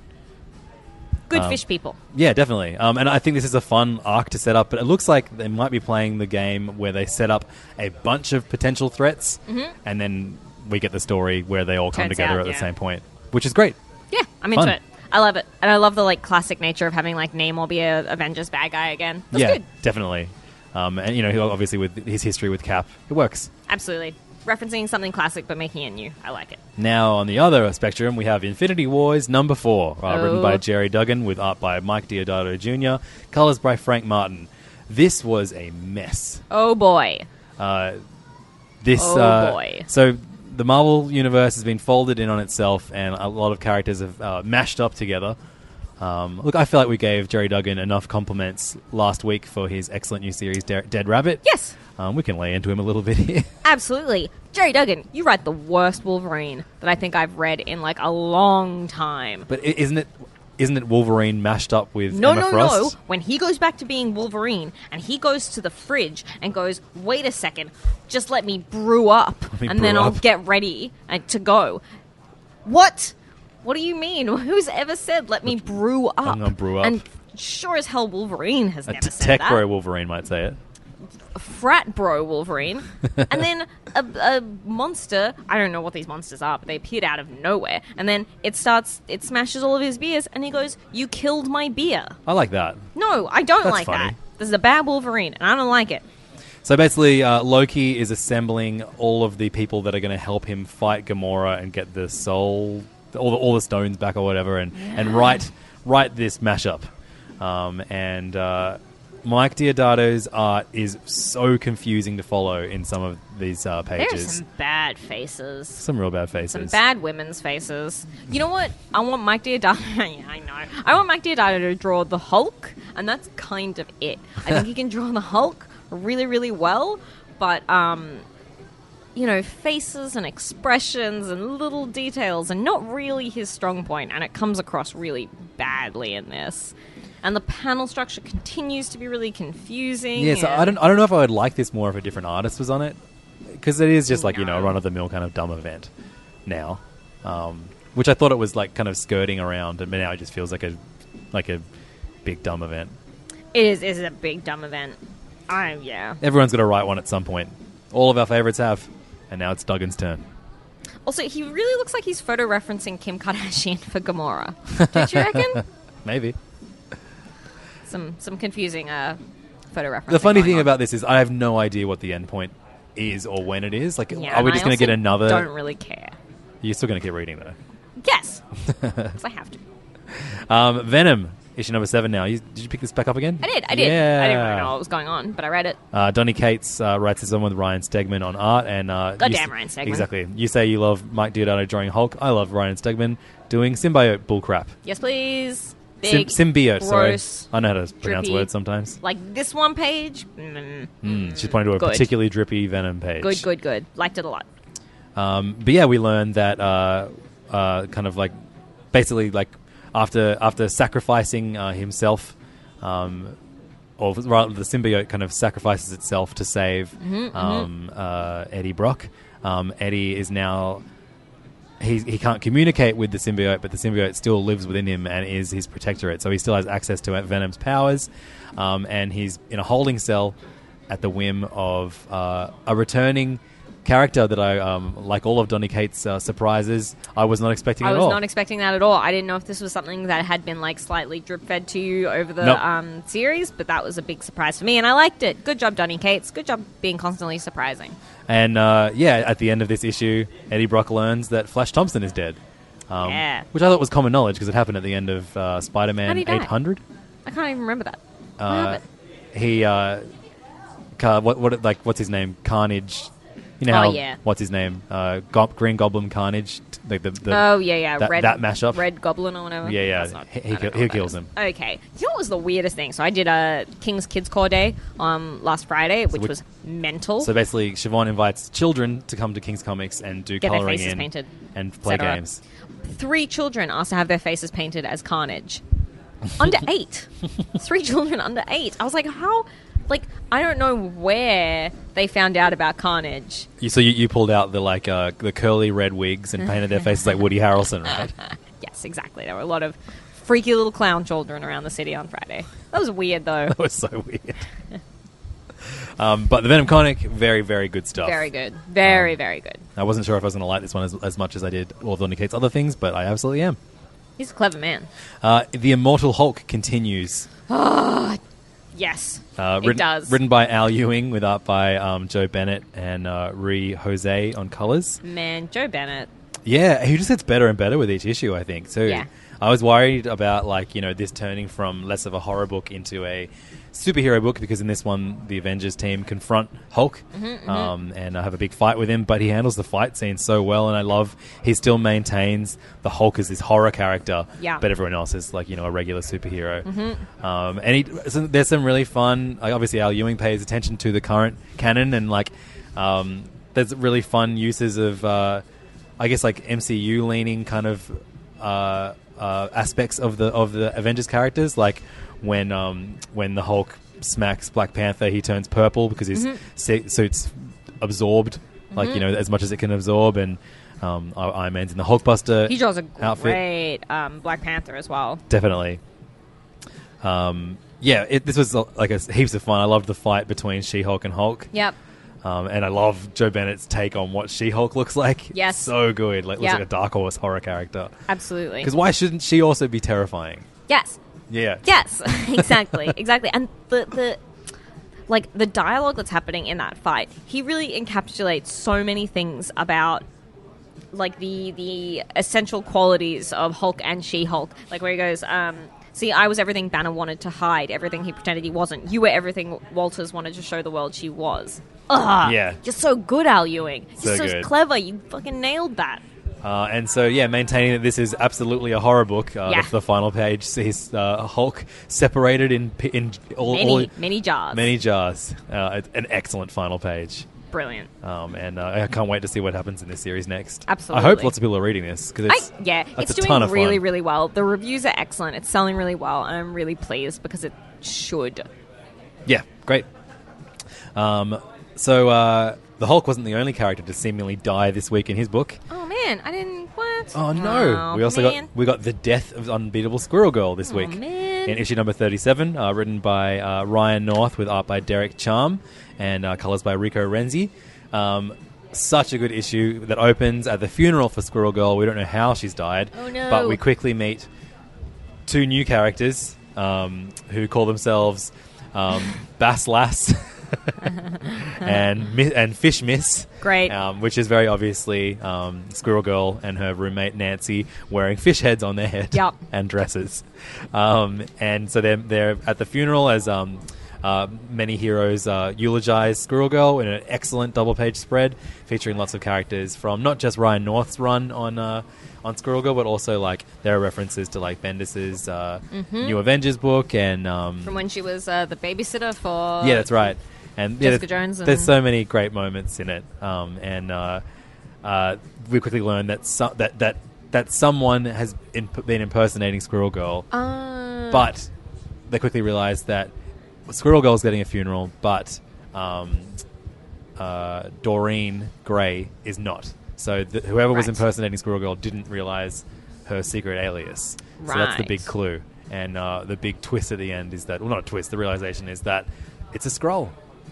S8: Good
S7: Um,
S8: fish people.
S7: Yeah, definitely. Um, and I think this is a fun arc to set up, but it looks like they might be playing the game where they set up a bunch of potential threats,
S8: Mhm.
S7: and then we get the story where they all come
S8: Turns
S7: together
S8: out,
S7: at the
S8: yeah.
S7: same point, which is great.
S8: Yeah, I'm
S7: Fun.
S8: into it. I love it, and I love the like classic nature of having like Namor be a Avengers bad guy again. That's
S7: yeah,
S8: good.
S7: definitely. Um, and, you know, he- obviously with his history with Cap, it works.
S8: Absolutely. Referencing something classic but making it new. I like it.
S7: Now, on the other spectrum, we have Infinity Wars number four, uh, written
S8: Oh.
S7: by Jerry Duggan with art by Mike Diodato Junior, colors by Frank Martin. This was a mess.
S8: Oh boy.
S7: Uh, this,
S8: Oh,
S7: uh,
S8: boy.
S7: So the Marvel universe has been folded in on itself, and a lot of characters have uh, mashed up together. Um, look, I feel like we gave Jerry Duggan enough compliments last week for his excellent new series, De- Dead Rabbit.
S8: Yes.
S7: Um, we can lay into him a little bit here.
S8: Absolutely. Jerry Duggan, you write the worst Wolverine that I think I've read in like a long time.
S7: But i- isn't it isn't it Wolverine mashed up with
S8: No,
S7: Emma
S8: no,
S7: Frost?
S8: no. When he goes back to being Wolverine and he goes to the fridge and goes, wait a second, just let me brew up
S7: me
S8: and then
S7: brew
S8: I'll
S7: up.
S8: get ready uh, to go. What? What do you mean? Who's ever said, let me brew up?
S7: I'm gonna brew up.
S8: And sure as hell Wolverine has
S7: A
S8: never
S7: t-
S8: said
S7: tech
S8: that.
S7: bro Wolverine might say it.
S8: Frat bro Wolverine. And then a, a monster, I don't know what these monsters are, but they appeared out of nowhere. And then it starts, it smashes all of his beers and he goes, you killed my beer.
S7: I like that.
S8: No, I don't
S7: That's
S8: like
S7: funny.
S8: that. This is a bad Wolverine and I don't like it.
S7: So basically, uh, Loki is assembling all of the people that are going to help him fight Gamora and get the soul, all the, all the stones back or whatever, and, and write write this mashup. Um, and uh, Mike Diodato's art is so confusing to follow in some of these uh, pages.
S8: There's some bad faces.
S7: Some real bad faces.
S8: Some bad women's faces. You know what? I want Mike Diodato. Yeah, I know. I want Mike Diodato to draw the Hulk, and that's kind of it. I think he can draw the Hulk really, really well, but um, you know, faces and expressions and little details are not really his strong point, and it comes across really badly in this. And the panel structure continues to be really confusing.
S7: Yeah, so
S8: and-
S7: I don't, I don't know if I would like this more if a different artist was on it, because it is just like, you know, a
S8: No.
S7: run-of-the-mill kind of dumb event now, um, which I thought it was like kind of skirting around, and now it just feels like a like a big dumb event.
S8: It is, it is a big dumb event. I, yeah.
S7: Everyone's got to write one at some point. All of our favorites have, and now it's Duggan's turn.
S8: Also, he really looks like he's photo referencing Kim Kardashian for Gamora. Don't you reckon?
S7: Maybe.
S8: some some confusing uh, photo referencing.
S7: The funny
S8: going
S7: thing
S8: on.
S7: about this is I have no idea what the end point is or when it is. Like,
S8: Yeah,
S7: are we
S8: and
S7: just
S8: I
S7: going to get
S8: also
S7: another...
S8: Don't really care.
S7: You're still going to keep reading, though.
S8: Yes, because I have to.
S7: Um, Venom, issue number seven now. You, did you pick this back up again?
S8: I did. I did.
S7: Yeah.
S8: I didn't really know what was going on, but I read it.
S7: Uh, Donny Cates uh, writes this one with Ryan Stegman on art. and uh,
S8: Goddamn
S7: you,
S8: Ryan Stegman.
S7: Exactly. You say you love Mike Diodato drawing Hulk. I love Ryan Stegman doing symbiote bullcrap.
S8: Yes, please.
S7: Sym-
S8: Big,
S7: symbiote,
S8: gross,
S7: sorry. I know how to pronounce
S8: drippy.
S7: words sometimes.
S8: Like this one page. Mm,
S7: Mm, she's pointing to a
S8: Good.
S7: particularly drippy Venom page.
S8: good, good, good. Liked it a lot.
S7: Um, but yeah, we learned that uh, uh, kind of like basically like after after sacrificing uh, himself, um, or rather the symbiote kind of sacrifices itself to save
S8: Mm-hmm,
S7: um, uh, Eddie Brock. Um, Eddie is now he he can't communicate with the symbiote, but the symbiote still lives within him and is his protectorate. So he still has access to Venom's powers, um, and he's in a holding cell at the whim of uh, a returning character that I, um, like all of Donny Cates' uh, surprises, I was not expecting
S8: I
S7: at
S8: was
S7: all.
S8: not expecting that at all. I didn't know if this was something that had been like slightly drip fed to you over the
S7: Nope.
S8: um, series, but that was a big surprise for me, and I liked it. Good job, Donny Cates. Good job being constantly surprising.
S7: And uh, yeah, at the end of this issue, Eddie Brock learns that Flash Thompson is dead. Um,
S8: Yeah.
S7: Which I thought was common knowledge because it happened at the end of uh,
S8: How'd
S7: Spider-Man
S8: he die?
S7: eight hundred.
S8: I can't even remember that. What
S7: Uh,
S8: happened?
S7: he, uh, Car- what, what, like, what's his name? Carnage. You know
S8: Oh,
S7: how,
S8: yeah.
S7: what's his name? Uh, Go- Green Goblin Carnage t- like the, the
S8: oh yeah, yeah,
S7: that,
S8: red
S7: that mashup.
S8: Red Goblin or whatever.
S7: Yeah, yeah.
S8: That's not-
S7: He-
S8: I
S7: he
S8: don't
S7: kill-
S8: know
S7: he
S8: what that
S7: kills
S8: is.
S7: him.
S8: Okay, you know what was the weirdest thing? So I did a King's Kids Core Day um last Friday, which
S7: which-
S8: was mental.
S7: So basically, Siobhan invites children to come to King's Comics and do
S8: Get their
S7: colouring
S8: faces
S7: in
S8: painted,
S7: and play
S8: et cetera.
S7: games.
S8: Three children asked to have their faces painted as Carnage. Under eight. Three children under eight. I was like, how? Like, I don't know where they found out about Carnage.
S7: You, so you, you pulled out the like uh, the curly red wigs and painted their faces like Woody Harrelson, right?
S8: Yes, exactly. There were a lot of freaky little clown children around the city on Friday. That was weird, though.
S7: That was so weird. um, but the Venom comic, very, very good stuff.
S8: Very good. Very,
S7: Um,
S8: very good.
S7: I wasn't sure if I was going to like this one as, as much as I did all of Donny Cates' other things, but I absolutely am.
S8: He's a clever man.
S7: Uh, the Immortal Hulk continues.
S8: Yes,
S7: Uh,
S8: it
S7: written,
S8: does.
S7: Written by Al Ewing with art by um, Joe Bennett and uh, Rui Jose on colours.
S8: Man, Joe Bennett.
S7: Yeah, he just gets better and better with each issue, I think, too.
S8: Yeah.
S7: I was worried about, like, you know, this turning from less of a horror book into a superhero book, because in this one, the Avengers team confront Hulk
S8: Mm-hmm,
S7: um, and uh, have a big fight with him, but he handles the fight scene so well, and I love he still maintains the Hulk as this horror character,
S8: Yeah.
S7: but everyone else is, like, you know, a regular superhero. Mm-hmm. Um, and he, so there's some really fun, like, obviously Al Ewing pays attention to the current canon, and, like, um, there's really fun uses of, uh, I guess, like, M C U-leaning kind of uh, uh, aspects of the of the Avengers characters, like when um, when the Hulk smacks Black Panther, he turns purple because his
S8: Mm-hmm.
S7: su- suit's absorbed, like, you know, as much as it can absorb, and um, I- Iron Man's in the Hulkbuster
S8: He draws a
S7: outfit.
S8: great um, Black Panther as well.
S7: Definitely. Um, yeah, it, this was uh, like a, heaps of fun. I loved the fight between She-Hulk and Hulk.
S8: Yep.
S7: Um, and I love Joe Bennett's take on what She-Hulk looks like.
S8: Yes.
S7: So good. Like, looks
S8: Yeah.
S7: like a Dark Horse horror character.
S8: Absolutely.
S7: Because why shouldn't she also be terrifying?
S8: Yes.
S7: Yeah.
S8: Yes, exactly, exactly. And the the like the dialogue that's happening in that fight, he really encapsulates so many things about like the the essential qualities of Hulk and She-Hulk. Like where he goes, um, see, I was everything Banner wanted to hide, everything he pretended he wasn't. You were everything Walters wanted to show the world she was. Ugh,
S7: Yeah.
S8: you're so good, Al Ewing. You're
S7: So
S8: so
S7: good.
S8: clever. You fucking nailed that.
S7: Uh, and so, yeah, maintaining that this is absolutely a horror book. Uh,
S8: Yeah.
S7: the, the final page sees uh, Hulk separated in pi- in all,
S8: Many,
S7: all
S8: many jars.
S7: many jars. Uh, an excellent final page.
S8: Brilliant.
S7: Um, and uh, I can't wait to see what happens in this series next.
S8: Absolutely.
S7: I hope lots of people are reading this, because
S8: I,
S7: it's
S8: yeah,
S7: that's
S8: it's
S7: a
S8: doing
S7: ton of
S8: really,
S7: fun.
S8: really well. The reviews are excellent. It's selling really well, and I'm really pleased because it should.
S7: Yeah, great. Um, so uh, the Hulk wasn't the only character to seemingly die this week in his book.
S8: Oh man, I didn't. What?
S7: Oh no! we also
S8: man.
S7: got we got the death of Unbeatable Squirrel Girl this
S8: Oh,
S7: week
S8: man.
S7: in issue number thirty-seven, uh, written by uh, Ryan North with art by Derek Charm and uh, colors by Rico Renzi. Um, such a good issue that opens at the funeral for Squirrel Girl. We don't know how she's died,
S8: Oh, no.
S7: but we quickly meet two new characters um, who call themselves um, Bass Lass and Mi- and Fish Miss.
S8: Great.
S7: Um, which is very obviously um, Squirrel Girl and her roommate Nancy wearing fish heads on their head
S8: Yup.
S7: and dresses. Um, and so they're, they're at the funeral as um, uh, many heroes uh, eulogize Squirrel Girl in an excellent double-page spread featuring lots of characters from not just Ryan North's run on uh, on Squirrel Girl, but also like there are references to like Bendis's uh, New Avengers book and um,
S8: From when she was uh, the babysitter for.
S7: yeah, that's right. And yeah,
S8: Jessica
S7: there's-
S8: Jones and-
S7: There's so many great moments in it, um, and uh, uh, we quickly learned that so- that that that someone has imp- been impersonating Squirrel Girl,
S8: Uh,
S7: but they quickly realized that Squirrel Girl's getting a funeral, but um, uh, Doreen Gray is not. So th- whoever was
S8: Right.
S7: impersonating Squirrel Girl didn't realize her secret alias. So that's the
S8: Right.
S7: big clue. And uh, the big twist at the end is that, well, not a twist, the realization is that it's a Skrull.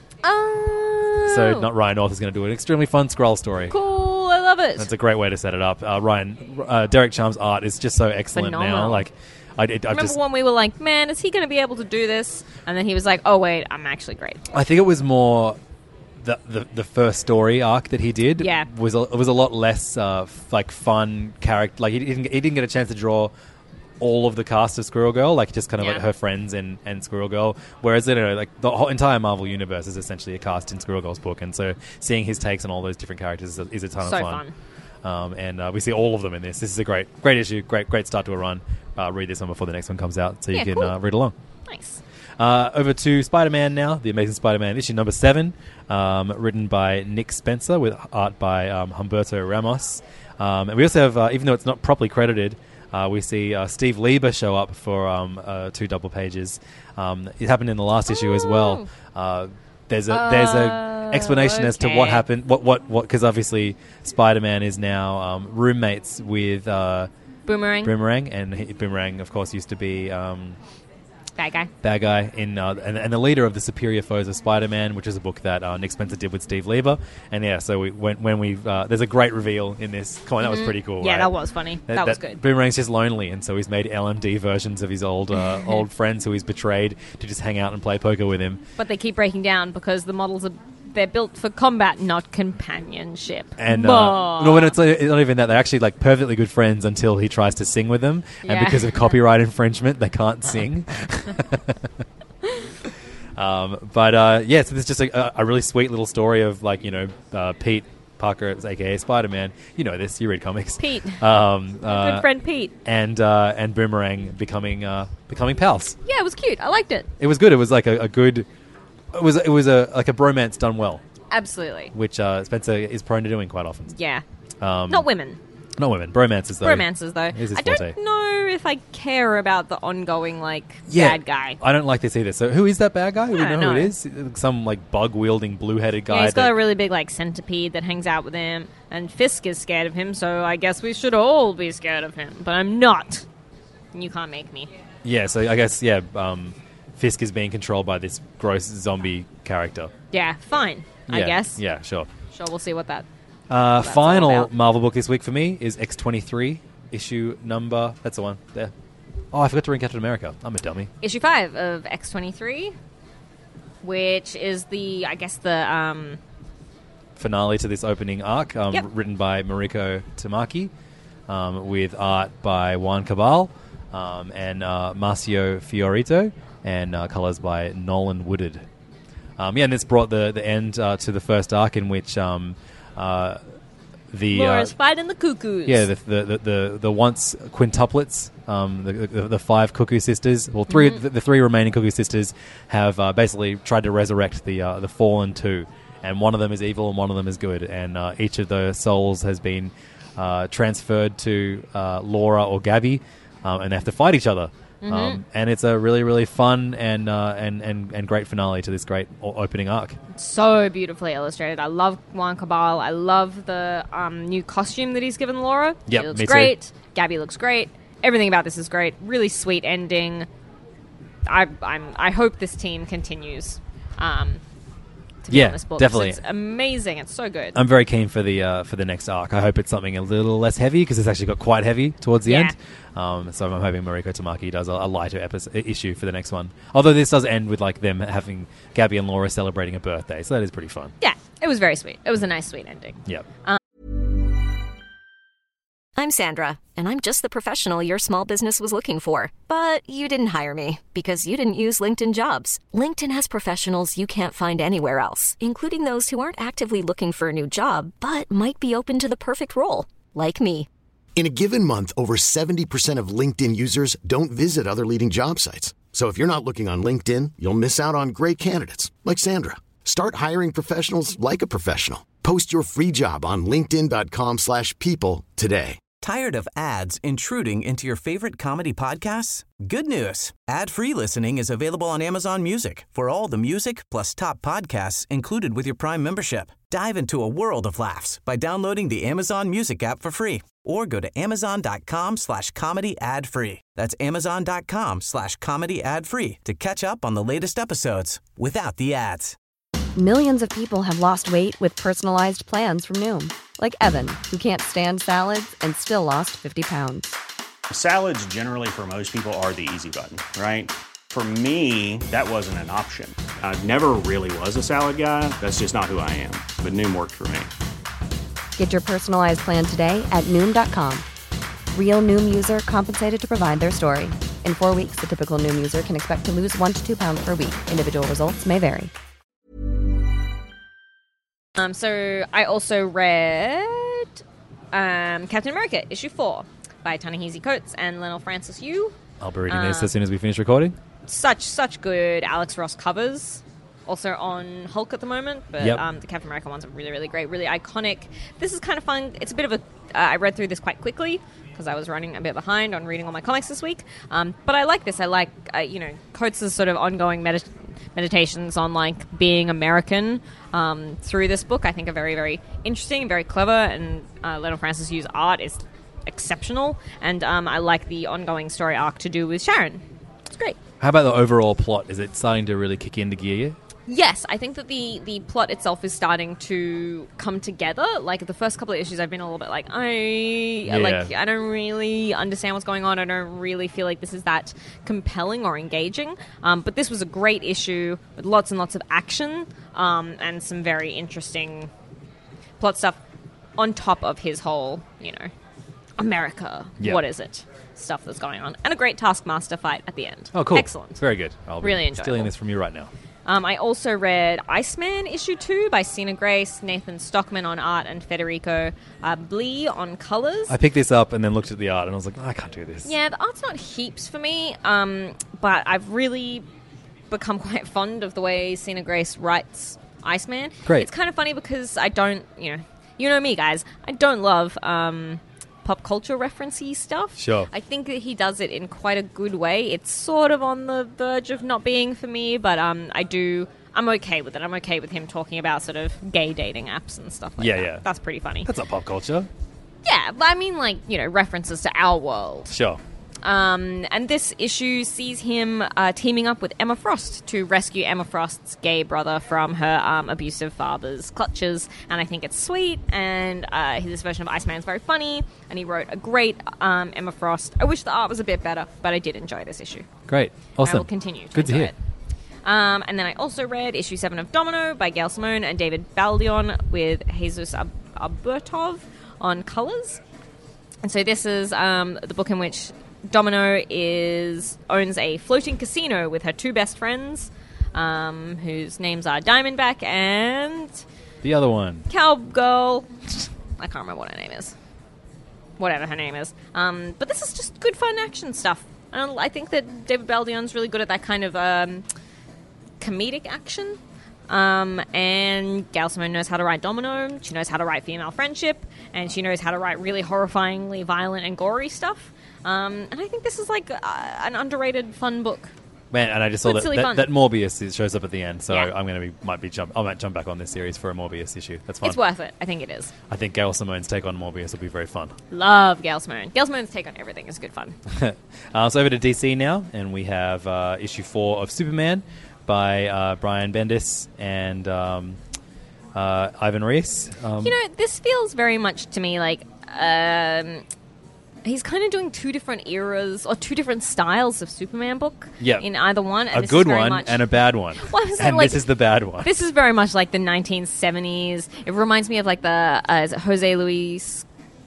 S8: Oh.
S7: So not Ryan North is going to do an extremely fun Skrull story.
S8: Cool. I love it.
S7: That's a great way to set it up. Uh, Ryan, uh, Derek Charm's art is just so excellent now.
S8: Phenomenal.
S7: Like, I, it, I've
S8: Remember
S7: just,
S8: when we were like, man, is he going to be able to do this? And then he was like, oh, wait, I'm actually great.
S7: I think it was more the, the the first story arc that he did.
S8: Yeah.
S7: was a, it was a lot less uh, f- like fun character. Like he didn't he didn't get a chance to draw all of the cast of Squirrel Girl, like just kind of
S8: Yeah.
S7: like her friends and, and Squirrel Girl. Whereas you know, like the whole entire Marvel universe is essentially a cast in Squirrel Girl's book, and so seeing his takes on all those different characters is a, is a ton
S8: So
S7: of fun.
S8: fun.
S7: Um, and uh, we see all of them in this. This is a great, great issue, great, great start to a run. Uh, read this one before the next one comes out, so you
S8: Yeah,
S7: can
S8: cool.
S7: uh, read along.
S8: Nice.
S7: Uh, over to Spider-Man now, The Amazing Spider-Man, issue number seven, um, written by Nick Spencer with art by um, Humberto Ramos. Um, and we also have, uh, even though it's not properly credited, uh, we see uh, Steve Lieber show up for um, uh, two double pages. Um, it happened in the last issue as well. Uh, there's a there's a explanation as to what
S8: okay.
S7: happened. What what what? Because obviously Spider-Man is now um, roommates with uh,
S8: Boomerang.
S7: Boomerang, and he, Boomerang, of course, used to be. Um,
S8: Bad guy.
S7: Bad guy in uh, and, and the leader of the Superior Foes of Spider-Man, which is a book that uh, Nick Spencer did with Steve Lieber. And yeah, so we, when when we uh, there's a great reveal in this. Come on, that was pretty cool.
S8: Yeah,
S7: right?
S8: that was funny. That, was good.
S7: Boomerang's just lonely, and so he's made L M D versions of his old uh, old friends who he's betrayed to just hang out and play poker with him.
S8: But they keep breaking down because the models are they're built for combat, not companionship.
S7: And
S8: Bah.
S7: uh, no, when it's, it's not even that, they're actually like perfectly good friends until he tries to sing with them, and
S8: Yeah.
S7: because of copyright infringement, they can't sing. um, but uh, yeah, so there's just a, a really sweet little story of like you know uh, Pete Parker, aka Spider-Man. You know this, you read comics.
S8: Pete,
S7: um, uh,
S8: good friend Pete,
S7: and uh, and Boomerang becoming uh, becoming pals.
S8: yeah, it was cute. I liked it.
S7: It was good. It was like a, a good. It was it was a like a bromance done well,
S8: Absolutely.
S7: which uh, Spencer is prone to doing quite often.
S8: Yeah.
S7: Um,
S8: Not women.
S7: Not women. Bromances, though.
S8: Romances, though.
S7: Is his
S8: I don't
S7: forte.
S8: know if I care about the ongoing, like,
S7: Yeah,
S8: bad guy.
S7: I don't like this either. So who is that bad guy? Do we
S8: I
S7: know
S8: don't
S7: who it
S8: know.
S7: is? Some, like, bug-wielding, blue-headed guy.
S8: Yeah, he's got
S7: that-
S8: a really big, like, centipede that hangs out with him, and Fisk is scared of him, so I guess we should all be scared of him. But I'm not. And you can't make me.
S7: Yeah, so I guess, yeah, um, Fisk is being controlled by this gross zombie character.
S8: Yeah, fine, I
S7: Yeah,
S8: guess.
S7: Yeah, sure.
S8: Sure, we'll see what that...
S7: Uh,
S8: that's all
S7: final
S8: about.
S7: Marvel book this week for me is X twenty-three, issue number... That's the one. There. Oh, I forgot to read Captain America. I'm a dummy.
S8: Issue five of X twenty-three, which is the, I guess, the... um
S7: Finale to this opening arc, um,
S8: Yep.
S7: written by Mariko Tamaki, um, with art by Juan Cabal um, and uh, Marcio Fiorito, and uh, colors by Nolan Woodard. Um, yeah, and this brought the the end uh, to the first arc, in which um, uh, the uh,
S8: Laura's fighting the cuckoos.
S7: yeah the the, the the the once quintuplets, um, the, the the five Cuckoo sisters, well three
S8: Mm-hmm.
S7: the, the three remaining Cuckoo sisters have uh, basically tried to resurrect the uh, the fallen two, and one of them is evil and one of them is good, and uh, each of the souls has been uh, transferred to uh, Laura or Gabby, um, and they have to fight each other.
S8: Mm-hmm.
S7: Um, and it's a really, really fun and, uh, and and and great finale to this great o- opening arc.
S8: So beautifully illustrated. I love Juan Cabal. I love the um, new costume that he's given Laura.
S7: Yep,
S8: She looks
S7: me too.
S8: great. Gabby looks great. Everything about this is great. Really sweet ending. I I'm, I hope this team continues um, to be
S7: Yeah,
S8: on this book.
S7: definitely.
S8: It's amazing. It's so good.
S7: I'm very keen for the uh, for the next arc. I hope it's something a little less heavy, because it's actually got quite heavy towards the
S8: Yeah.
S7: end. Um, so I'm hoping Mariko Tamaki does a, a lighter episode, issue for the next one. Although this does end with like them having Gabby and Laura celebrating a birthday, so that is pretty fun.
S8: Yeah, it was very sweet. It was a nice, sweet ending.
S7: Yep.
S9: I'm Sandra, and I'm just the professional your small business was looking for. But you didn't hire me because you didn't use LinkedIn Jobs. LinkedIn has professionals you can't find anywhere else, including those who aren't actively looking for a new job, but might be open to the perfect role, like me.
S10: In a given month, over seventy percent of LinkedIn users don't visit other leading job sites. So if you're not looking on LinkedIn, you'll miss out on great candidates like Sandra. Start hiring professionals like a professional. Post your free job on linkedin dot com slash people today.
S4: Tired of ads intruding into your favorite comedy podcasts? Good news. Ad-free listening is available on Amazon Music for all the music plus top podcasts included with your Prime membership. Dive into a world of laughs by downloading the Amazon Music app for free or go to amazon.com slash comedy ad free. That's amazon.com slash comedy ad free to catch up on the latest episodes without the ads.
S11: Millions of people have lost weight with personalized plans from Noom. Like Evan, who can't stand salads and still lost fifty pounds.
S12: Salads generally for most people are the easy button, right? For me, that wasn't an option. I never really was a salad guy. That's just not who I am. But Noom worked for me.
S11: Get your personalized plan today at Noom dot com. Real Noom user compensated to provide their story. In four weeks, the typical Noom user can expect to lose one to two pounds per week. Individual results may vary.
S8: Um, so I also read um, Captain America, issue four, by Ta-Nehisi Coates and Lionel Francis Yu.
S7: I'll be reading
S8: Uh,
S7: this as soon as we finish recording.
S8: Such, such good Alex Ross covers. Also on Hulk at the moment, but
S7: Yep.
S8: um, the Captain America ones are really, really great, really iconic. This is kind of fun. It's a bit of a... Uh, I read through this quite quickly because I was running a bit behind on reading all my comics this week. Um, but I like this. I like, uh, you know, Coates' sort of ongoing medit- meditations on, like, being American um, through this book, I think are very, very interesting, very clever, and uh, Lionel Francis Yu's art is exceptional, and um, I like the ongoing story arc to do with Sharon. It's great.
S7: How about the overall plot? Is it starting to really kick into gear yet?
S8: Yes, I think that the, the plot itself is starting to come together. Like, the first couple of issues, I've been a little bit like, I
S7: Yeah.
S8: like I don't really understand what's going on. I don't really feel like this is that compelling or engaging. Um, but this was a great issue with lots and lots of action um, and some very interesting plot stuff on top of his whole, you know, America,
S7: Yeah.
S8: what is it? Stuff that's going on. And a great Taskmaster fight at the end.
S7: Oh, cool.
S8: Excellent.
S7: Very good. I'll be
S8: Really enjoyable.
S7: stealing this from you right now.
S8: Um, I also read Iceman issue two by Sina Grace, Nathan Stockman on art, and Federico uh, Blee on colours.
S7: I picked this up and then looked at the art and I was like, oh, I can't do this.
S8: Yeah, the art's not heaps for me, um, but I've really become quite fond of the way Sina Grace writes Iceman.
S7: Great.
S8: It's kind of funny because I don't, you know, you know me, guys. I don't love um, pop culture reference-y stuff.
S7: Sure.
S8: I think that he does it in quite a good way. It's sort of on the verge of not being for me, but um, I do... I'm okay with it. I'm okay with him talking about sort of gay dating apps and stuff like
S7: Yeah,
S8: that.
S7: yeah.
S8: That's pretty funny.
S7: That's not pop culture.
S8: Yeah, but I mean, like, you know, references to our world.
S7: Sure.
S8: Um, and this issue sees him uh, teaming up with Emma Frost to rescue Emma Frost's gay brother from her um, abusive father's clutches. And I think it's sweet, and uh, this version of Iceman is very funny, and he wrote a great um, Emma Frost. I wish the art was a bit better, but I did enjoy this issue.
S7: Great. Awesome.
S8: I will continue to
S7: Good to
S8: enjoy
S7: hear.
S8: it. Um, and then I also read issue seven of Domino by Gail Simone and David Baldion with Jesus Ab- Albertov on colours. And so this is um, the book in which Domino is owns a floating casino with her two best friends, um, whose names are Diamondback and
S7: The other one.
S8: Cowgirl. I can't remember what her name is. Whatever her name is. Um, but this is just good fun action stuff. And I think that David Baldion's really good at that kind of um, comedic action. Um, and Gail Simone knows how to write Domino. She knows how to write female friendship, and she knows how to write really horrifyingly violent and gory stuff. Um, and I think this is like uh, an underrated, fun book.
S7: Man, and I just saw
S8: Good,
S7: that,
S8: silly
S7: that,
S8: fun.
S7: that Morbius is, shows up at the end, so
S8: Yeah.
S7: I'm going to be might be jump I might jump back on this series for a Morbius issue. That's fun.
S8: It's worth it. I think it is.
S7: I think Gail Simone's take on Morbius will be very fun.
S8: Love Gail Simone. Gail Simone's take on everything is good fun.
S7: uh, so over to D C now, and we have uh, issue four of Superman by uh, Brian Bendis and um, uh, Ivan Reis. Um,
S8: You know, this feels very much to me like um, he's kind of doing two different eras or two different styles of Superman book
S7: Yeah.
S8: in either one. And
S7: a
S8: this
S7: good
S8: is very
S7: one
S8: much,
S7: and a bad one.
S8: Well, I'm saying,
S7: and
S8: like,
S7: this is the bad one.
S8: This is very much like the nineteen seventies. It reminds me of like the uh, is it Jose Luis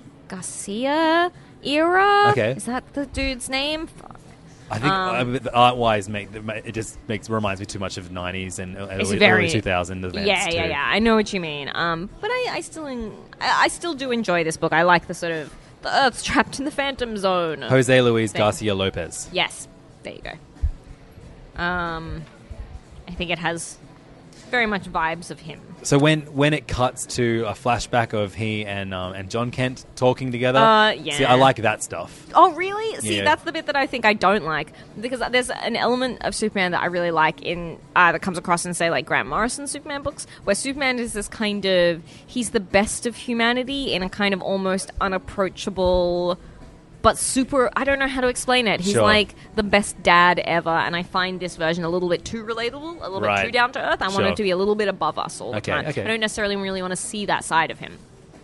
S8: Garcia era.
S7: Okay.
S8: Is that the dude's name?
S7: I think
S8: Um,
S7: uh, art wise, make it just makes reminds me too much of nineties and
S8: It's
S7: early,
S8: very-
S7: early two thousands events.
S8: Yeah, yeah,
S7: too.
S8: yeah. I know what you mean. Um, but I, I still, en- I, I still do enjoy this book. I like the sort of the Earth's trapped in the Phantom Zone.
S7: Jose Luis
S8: thing.
S7: Garcia Lopez.
S8: Yes, there you go. Um, I think it has very much vibes of him.
S7: So when when it cuts to a flashback of he and um, and John Kent talking together,
S8: Uh, yeah.
S7: see, I like that stuff.
S8: Oh, really? See,
S7: Yeah.
S8: that's the bit that I think I don't like. Because there's an element of Superman that I really like in uh, that comes across in, say, like Grant Morrison Superman books, where Superman is this kind of... He's the best of humanity in a kind of almost unapproachable... But super... I don't know how to explain it. He's
S7: Sure.
S8: like the best dad ever, and I find this version a little bit too relatable, a little
S7: Right.
S8: bit too down to earth. I want
S7: Sure.
S8: him to be a little bit above us all the
S7: Okay,
S8: time.
S7: okay.
S8: I don't necessarily really want to see that side of him.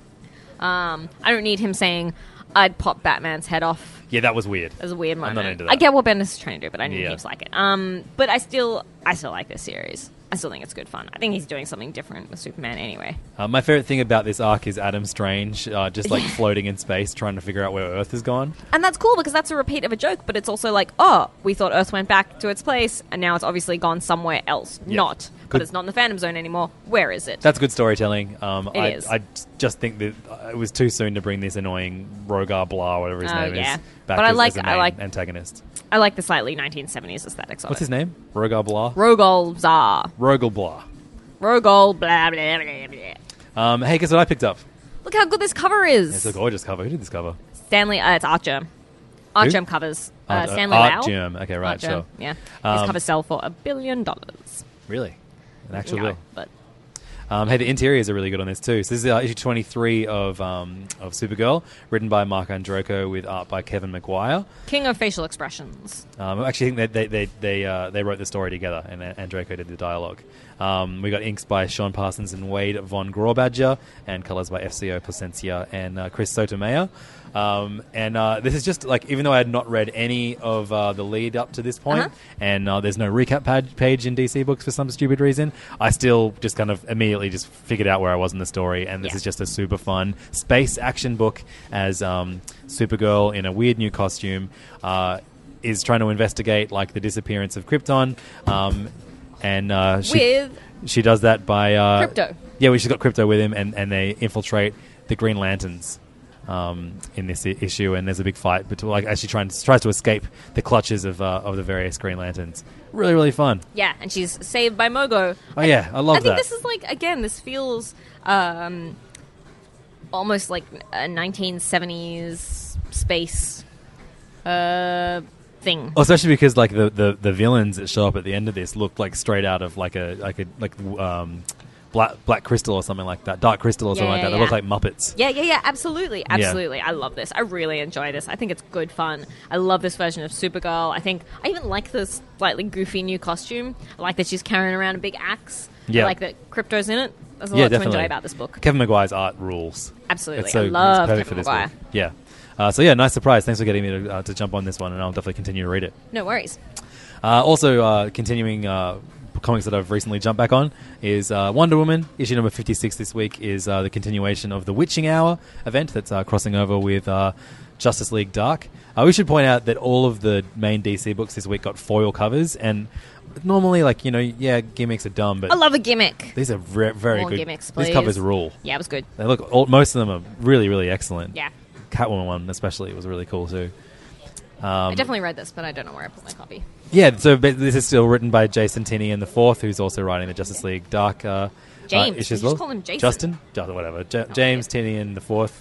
S8: Um, I don't need him saying, I'd pop Batman's head off.
S7: Yeah, that was weird.
S8: It was a weird
S7: I'm
S8: moment.
S7: not into that.
S8: I get what Bendis is trying to do, but I didn't
S7: Yeah.
S8: heaps like it. Um, but I still, I still like this series. I still think it's good fun. I think he's doing something different with Superman anyway.
S7: Uh, my favorite thing about this arc is Adam Strange uh, just like floating in space trying to figure out where Earth has gone.
S8: And that's cool because that's a repeat of a joke, but it's also like, oh, we thought Earth went back to its place and now it's obviously gone somewhere else.
S7: Yeah.
S8: Not.
S7: Good.
S8: But it's not in the Phantom Zone anymore. Where is it?
S7: That's good storytelling. Um,
S8: It
S7: I,
S8: is.
S7: I just think that it was too soon to bring this annoying Rogar Blah, whatever his
S8: Oh,
S7: name
S8: yeah.
S7: is, back
S8: But I
S7: as,
S8: like-
S7: as the
S8: I
S7: main
S8: like-
S7: antagonist.
S8: I like the slightly nineteen seventies aesthetics of
S7: What's
S8: it.
S7: his name? Rogar Blah?
S8: Rogol Zar.
S7: Rogal Blah.
S8: Rogol blah, blah, blah, blah.
S7: Um, hey, guess what I picked up?
S8: Look how good this cover is.
S7: It's a gorgeous cover. Who did this cover?
S8: Stanley, uh, it's Art Germ. Art
S7: Who?
S8: Germ covers. Uh,
S7: Art-
S8: Stanley
S7: Art
S8: Lau.
S7: Germ. Okay, right,
S8: Art Germ,
S7: sure.
S8: Yeah. His
S7: Um,
S8: covers sell for a billion dollars.
S7: Really? An actual
S8: No,
S7: bill.
S8: but
S7: Um, hey, the interiors are really good on this too. So this is uh, issue twenty-three of um, of Supergirl, written by Mark Androko with art by Kevin McGuire.
S8: King of facial expressions.
S7: Um, I actually think that they they they, uh, they wrote the story together, and uh, Androko did the dialogue. Um, we got inks by Sean Parsons and Wade von Grawbadger, and colors by F C O Placencia and uh, Chris Sotomayor. Um, and uh, this is just like, even though I had not read any of uh, the lead up to this point,
S8: Uh-huh.
S7: and uh, there's no recap page, page in D C books for some stupid reason, I still just kind of immediately just figured out where I was in the story. And this
S8: Yeah.
S7: is just a super fun space action book as um, Supergirl in a weird new costume uh, is trying to investigate like the disappearance of Krypton. Um, and uh, she,
S8: With
S7: she does that by uh,
S8: Crypto.
S7: Yeah, well, she's got Crypto with him, and, and they infiltrate the Green Lanterns. Um, in this I- issue, and there's a big fight between, like, as she tries tries to escape the clutches of uh, of the various Green Lanterns. Really, really fun.
S8: Yeah, and she's saved by Mogo.
S7: Oh yeah, I love
S8: I think
S7: that.
S8: this is like, again, this feels um, almost like a nineteen seventies space uh, thing.
S7: Oh, especially because like the, the, the villains that show up at the end of this look like straight out of like a like a like um, Black Black Crystal or something like that, Dark Crystal or something
S8: Yeah,
S7: like that.
S8: yeah,
S7: They look
S8: yeah.
S7: like Muppets.
S8: Yeah, yeah, yeah, absolutely. Absolutely. I love this. I really enjoy this. I think it's good fun. I love this version of Supergirl. I think I even like this slightly goofy new costume. I like that she's carrying around a big axe.
S7: Yeah.
S8: I like that Crypto's in it. There's a
S7: Yeah,
S8: lot
S7: definitely.
S8: to enjoy about this book.
S7: Kevin McGuire's art rules.
S8: Absolutely.
S7: It's so,
S8: I love
S7: it's perfect
S8: Kevin
S7: for this
S8: McGuire.
S7: book. Yeah. Uh, so yeah, nice surprise. Thanks for getting me to, uh, to jump on this one, and I'll definitely continue to read it.
S8: No worries.
S7: Uh, also, uh, continuing uh, comics that I've recently jumped back on is uh, Wonder Woman. Issue number fifty-six this week is uh, the continuation of the Witching Hour event that's uh, crossing over with uh, Justice League Dark. Uh, we should point out that all of the main D C books this week got foil covers, and normally, like, you know, yeah, gimmicks are dumb, but
S8: I love a gimmick.
S7: these are re- very
S8: More
S7: good.
S8: gimmicks,
S7: These
S8: please.
S7: covers rule.
S8: Yeah, it was good.
S7: They look. All, most of them are really, really excellent.
S8: Yeah.
S7: Catwoman one especially was really cool too. Um,
S8: I definitely read this, but I don't know where I put my copy.
S7: Yeah, so but this is still written by Jason Tinian the Fourth, who's also writing the Justice League Dark uh,
S8: James.
S7: uh, issues
S8: You
S7: as well.
S8: just call him Jason.
S7: Justin, Justin, whatever. J- James Tinian the Fourth,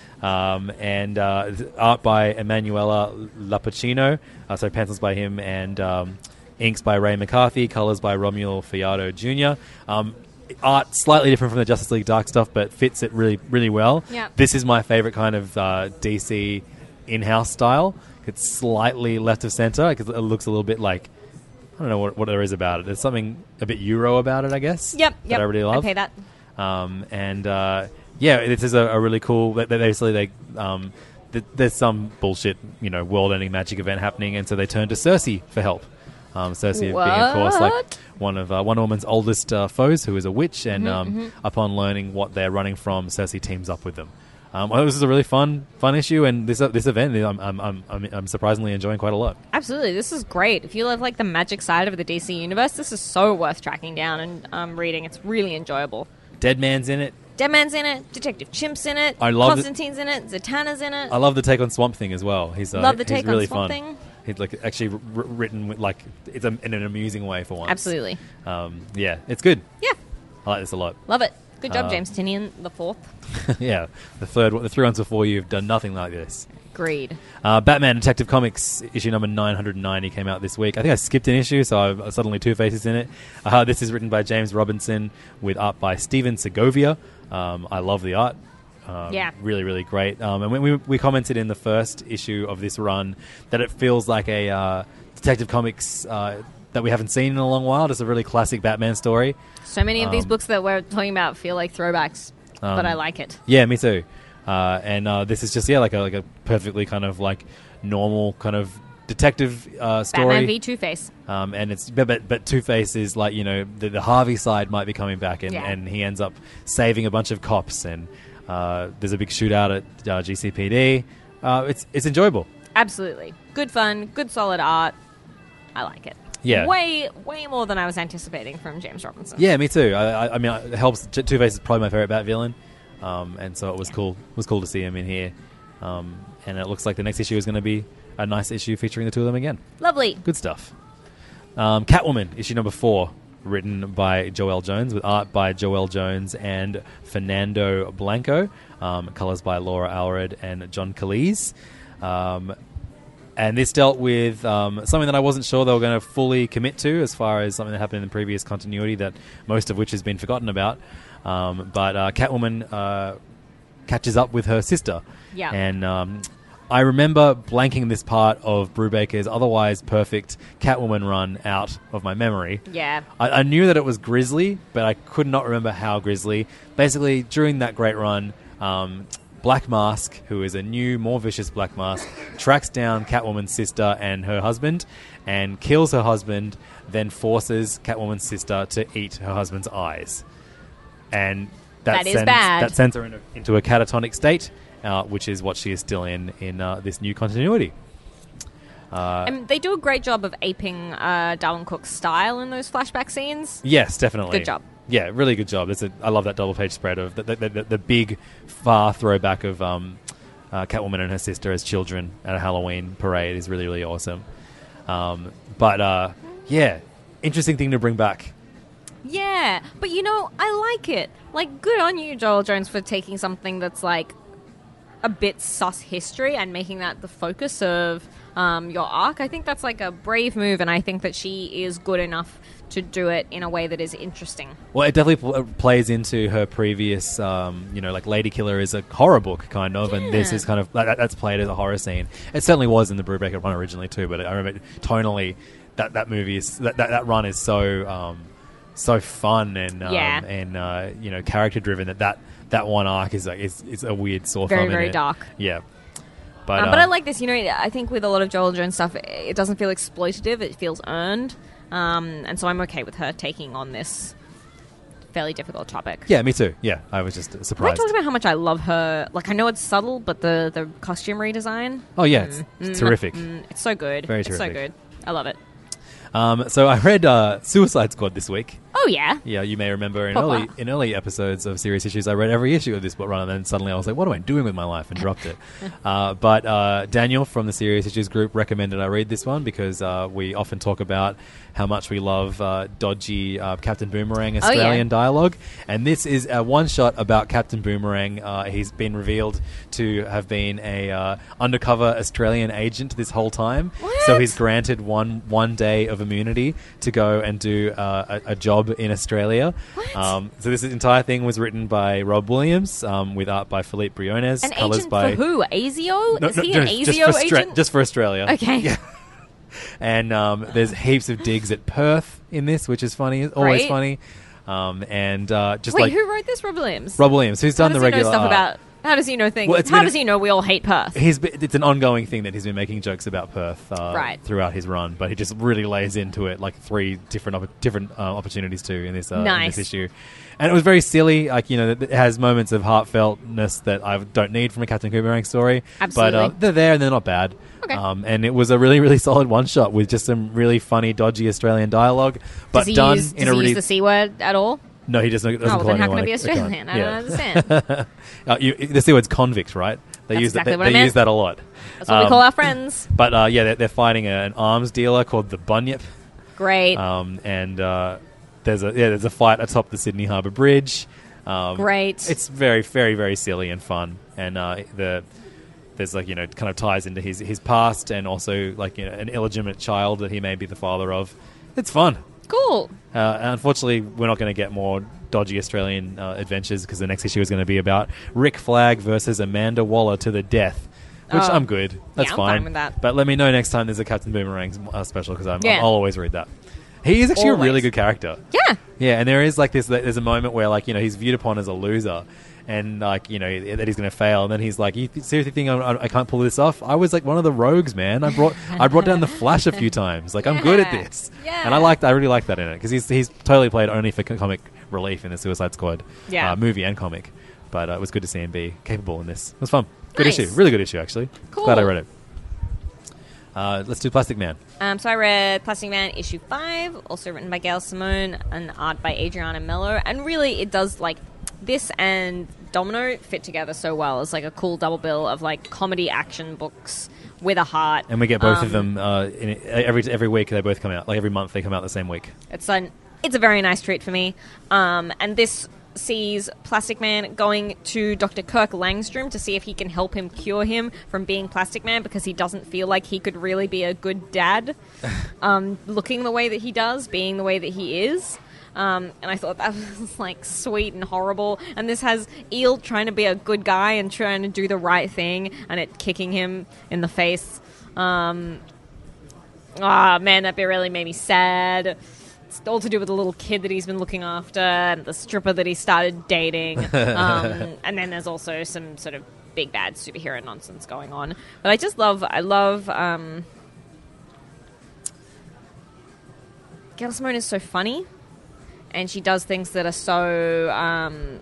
S7: um, and uh, th- art by Emanuela Lapacino. Uh, so pencils by him, and um, inks by Ray McCarthy, colors by Romuald Fiato Junior Um, art slightly different from the Justice League Dark stuff, but fits it really, really well.
S8: Yeah.
S7: This is my favorite kind of uh, D C in-house style. It's slightly left of center because it looks a little bit like, I don't know what, what there is about it. There's something a bit Euro about it, I guess.
S8: Yep,
S7: that
S8: yep.
S7: I really love.
S8: I pay that.
S7: Um, and uh, yeah, this is a, a really cool. They, they basically, they um, th- there's some bullshit, you know, world-ending magic event happening, and so they turn to Cersei for help. Um, Cersei being, of course, like
S8: What?
S7: one of uh, Wonder Woman's oldest uh, foes, who is a witch, and
S8: Mhm,
S7: um,
S8: mhm.
S7: upon learning what they're running from, Cersei teams up with them. Um, well, this is a really fun, fun issue, and this uh, this event, I'm, I'm I'm I'm I'm surprisingly enjoying quite a lot.
S8: Absolutely, this is great. If you love like the magic side of the D C universe, this is so worth tracking down and um, reading. It's really enjoyable.
S7: Dead Man's in it.
S8: Deadman's in it. Detective Chimp's in it.
S7: I love it.
S8: Constantine's in it. Zatanna's in it.
S7: I love the take on Swamp Thing as well. He's uh,
S8: Love the
S7: he's
S8: take on
S7: really
S8: Swamp
S7: fun.
S8: Thing.
S7: He's like actually r- written with like it's a, in an amusing way for once.
S8: Absolutely.
S7: Um, yeah, it's good.
S8: Yeah,
S7: I like this a lot.
S8: love it. Good job,
S7: Uh,
S8: James Tinian the fourth.
S7: Yeah, the third, one- the three ones before you have done nothing like this.
S8: Agreed.
S7: Uh, Batman Detective Comics issue number nine hundred ninety came out this week. I think I skipped an issue, so I've suddenly Two Faces in it. Uh, this is written by James Robinson with art by Steven Segovia. Um, I love the art. Um,
S8: Yeah.
S7: Really, really great. Um, and we, we, we commented in the first issue of this run that it feels like a uh, Detective Comics uh, that we haven't seen in a long while. Just a really classic Batman story.
S8: So many of these
S7: Um,
S8: books that we're talking about feel like throwbacks, but
S7: Um,
S8: I like it.
S7: Yeah, me too. Uh, and uh, this is just yeah, like a like a perfectly kind of like normal kind of detective uh, story.
S8: Batman v Two-Face.
S7: Um, and it's but but, but Two-Face is like, you know, the, the Harvey side might be coming back, and,
S8: Yeah.
S7: and he ends up saving a bunch of cops, and uh, there's a big shootout at uh, G C P D. Uh, it's it's enjoyable.
S8: Absolutely. Good fun, good solid art. I like it.
S7: Yeah.
S8: Way, way more than I was anticipating from James Robinson.
S7: Yeah, me too. I, I, I mean, it helps. Two-Face is probably my favorite Bat villain, um, and so it was cool. It was cool to see him in here, um, and it looks like the next issue is going to be a nice issue featuring the two of them again.
S8: Lovely.
S7: Good stuff. Um, Catwoman, issue number four, written by Joelle Jones, with art by Joelle Jones and Fernando Blanco, um, colors by Laura Alred and John Calise. Um, and this dealt with um, something that I wasn't sure they were going to fully commit to, as far as something that happened in the previous continuity, that most of which has been forgotten about. Um, but uh, Catwoman uh, catches up with her sister.
S8: Yeah.
S7: And um, I remember blanking this part of Brubaker's otherwise perfect Catwoman run out of my memory.
S8: Yeah.
S7: I, I knew that it was grisly, but I could not remember how grisly. Basically, during that great run, um, Black Mask, who is a new, more vicious Black Mask, tracks down Catwoman's sister and her husband and kills her husband, then forces Catwoman's sister to eat her husband's eyes. And that,
S8: That is
S7: sends,
S8: bad.
S7: that sends her in a, into a catatonic state, uh, which is what she is still in in uh, this new continuity. Uh,
S8: And they do a great job of aping uh, Darwin Cook's style in those flashback scenes.
S7: Yes, definitely.
S8: Good job.
S7: Yeah, really good job. It's a, I love that double page spread of the, the, the, the big, far throwback of um, uh, Catwoman and her sister as children at a Halloween parade is really, really awesome. Um, but uh, yeah, interesting thing to bring back.
S8: Yeah, but you know, I like it. Like, good on you, Joel Jones, for taking something that's like a bit sus history and making that the focus of um, your arc. I think that's like a brave move, and I think that she is good enough to do it in a way that is interesting.
S7: Well, it definitely pl- plays into her previous, um, you know, like Lady Killer is a horror book, kind of, and this
S8: Yeah.
S7: is kind of, that, that's played as a horror scene. It certainly was in the Brubaker run originally, too, but I remember tonally, that, that movie is, that, that, that run is so, um, so fun and, um,
S8: Yeah.
S7: and uh, you know, character driven that that, that one arc is like, is, is a weird sore
S8: Very,
S7: thumb in
S8: very
S7: it.
S8: dark.
S7: Yeah. But,
S8: um, but
S7: uh,
S8: I like this. You know, I think with a lot of Joel Jones stuff, it doesn't feel exploitative. It feels earned. Um, and so I'm okay with her taking on this fairly difficult topic.
S7: Yeah, me too. Yeah, I was just
S8: Have I
S7: surprised.
S8: talked about how much I love her? Like, I know it's subtle, but the, the costume redesign.
S7: Oh, yeah, it's-
S8: Mm,
S7: it's
S8: mm,
S7: terrific.
S8: mm, it's so good.
S7: Very
S8: It's so
S7: terrific.
S8: good. I love it.
S7: Um, so I read uh, Suicide Squad this week.
S8: Oh, yeah.
S7: Yeah, you may remember in
S8: Papa.
S7: early in early episodes of Serious Issues, I read every issue of this book run, and then suddenly I was like, what am I doing with my life? And dropped it. uh, but uh, Daniel from the Serious Issues group recommended I read this one because uh, we often talk about how much we love uh, dodgy uh, Captain Boomerang
S8: Oh,
S7: Australian
S8: yeah.
S7: dialogue. And this is a one-shot about Captain Boomerang. Uh, he's been revealed to have been a uh, undercover Australian agent this whole time.
S8: What?
S7: So he's granted one one day of immunity to go and do uh, a, a job in Australia.
S8: What?
S7: Um, so this entire thing was written by Rob Williams, um, with art by Philippe Briones,
S8: An
S7: colors
S8: agent
S7: by
S8: for who? ASIO?
S7: No,
S8: Is
S7: no,
S8: he
S7: no,
S8: an
S7: just
S8: ASIO
S7: for Austra-
S8: agent?
S7: just for Australia.
S8: Okay.
S7: Yeah. And um, there's heaps of digs at Perth in this, which is funny, always
S8: Right.
S7: funny. Um, and uh, just
S8: Wait,
S7: like
S8: who wrote this? Rob Williams.
S7: Rob Williams, who's
S8: How
S7: done
S8: does
S7: the
S8: he know
S7: regular
S8: stuff
S7: art.
S8: about? How does he know things?
S7: Well, it's
S8: How
S7: been-
S8: does he know we all hate Perth?
S7: He's been, it's an ongoing thing that he's been making jokes about Perth uh,
S8: Right.
S7: throughout his run, but he just really lays into it like three different op- different uh, opportunities too in this uh, in
S8: Nice.
S7: this issue, and it was very silly. Like, you know, it has moments of heartfeltness that I don't need from a Captain Boomerang story, but uh,
S8: Absolutely.
S7: they're there and they're not bad.
S8: Okay.
S7: Um, and it was a really really solid one shot with just some really funny dodgy Australian dialogue, but
S8: does he
S7: done
S8: use,
S7: in
S8: does
S7: a
S8: he
S7: really
S8: use the C word at all?
S7: no, he doesn't. doesn't
S8: Oh, well,
S7: call
S8: then how
S7: anyone
S8: can it be
S7: a- a cunt.
S8: Australian? I don't
S7: Yeah.
S8: understand.
S7: uh, you, the C word's convict, right? They
S8: That's
S7: use
S8: exactly
S7: that.
S8: what
S7: They,
S8: I
S7: they
S8: meant.
S7: use that a lot.
S8: That's what we
S7: Um,
S8: call our friends.
S7: But uh, yeah, they're, they're fighting a, an arms dealer called the Bunyip.
S8: Great.
S7: Um, and uh, there's a yeah, there's a fight atop the Sydney Harbour Bridge. Um,
S8: Great.
S7: It's very, very, very silly and fun, and uh, the there's like, you know, kind of ties into his his past and also like, you know, an illegitimate child that he may be the father of. It's fun.
S8: Cool.
S7: Uh, unfortunately, we're not going to get more dodgy Australian uh, adventures because the next issue is going to be about Rick Flag versus Amanda Waller to the death, which
S8: Oh.
S7: I'm good. That's
S8: Yeah, I'm
S7: fine.
S8: fine with that.
S7: But let me know next time there's a Captain Boomerang uh, special because I'm,
S8: Yeah.
S7: I'll always read that. He is actually
S8: Always.
S7: a really good character.
S8: Yeah.
S7: Yeah, and there is like this. There's a moment where like you know he's viewed upon as a loser, and like you know that he's going to fail, and then he's like, "You th- seriously think I, I can't pull this off? I was like one of the rogues, man. I brought I brought down the Flash a few times. Like I'm good at this."
S8: Yeah.
S7: And I liked. I really like that in it because he's he's totally played only for co- comic relief in the Suicide Squad
S8: Yeah.
S7: uh, movie and comic, but uh, it was good to see him be capable in this. It was fun. Good
S8: Nice.
S7: issue. Really good issue actually.
S8: Cool.
S7: Glad I read it. Uh, let's do Plastic Man.
S8: Um, so I read Plastic Man issue five, also written by Gail Simone and art by Adriana Mello. And really, it does, like, this and Domino fit together so well. It's like a cool double bill of, like, comedy action books with a heart.
S7: And we get both
S8: Um,
S7: of them uh, in, every every week. They both come out. Like every month, they come out the same week.
S8: It's an it's a very nice treat for me. Um, and this sees Plastic Man going to Doctor Kirk Langstrom to see if he can help him cure him from being Plastic Man because he doesn't feel like he could really be a good dad, um, looking the way that he does, being the way that he is. Um, and I thought that was like sweet and horrible. And this has Eel trying to be a good guy and trying to do the right thing, and it kicking him in the face. Um, ah, man, that bit really made me sad. It's all to do with the little kid that he's been looking after and the stripper that he started dating. Um, and then there's also some sort of big bad superhero nonsense going on. But I just love, I love, um, Gail Simone is so funny. And she does things that are so, um,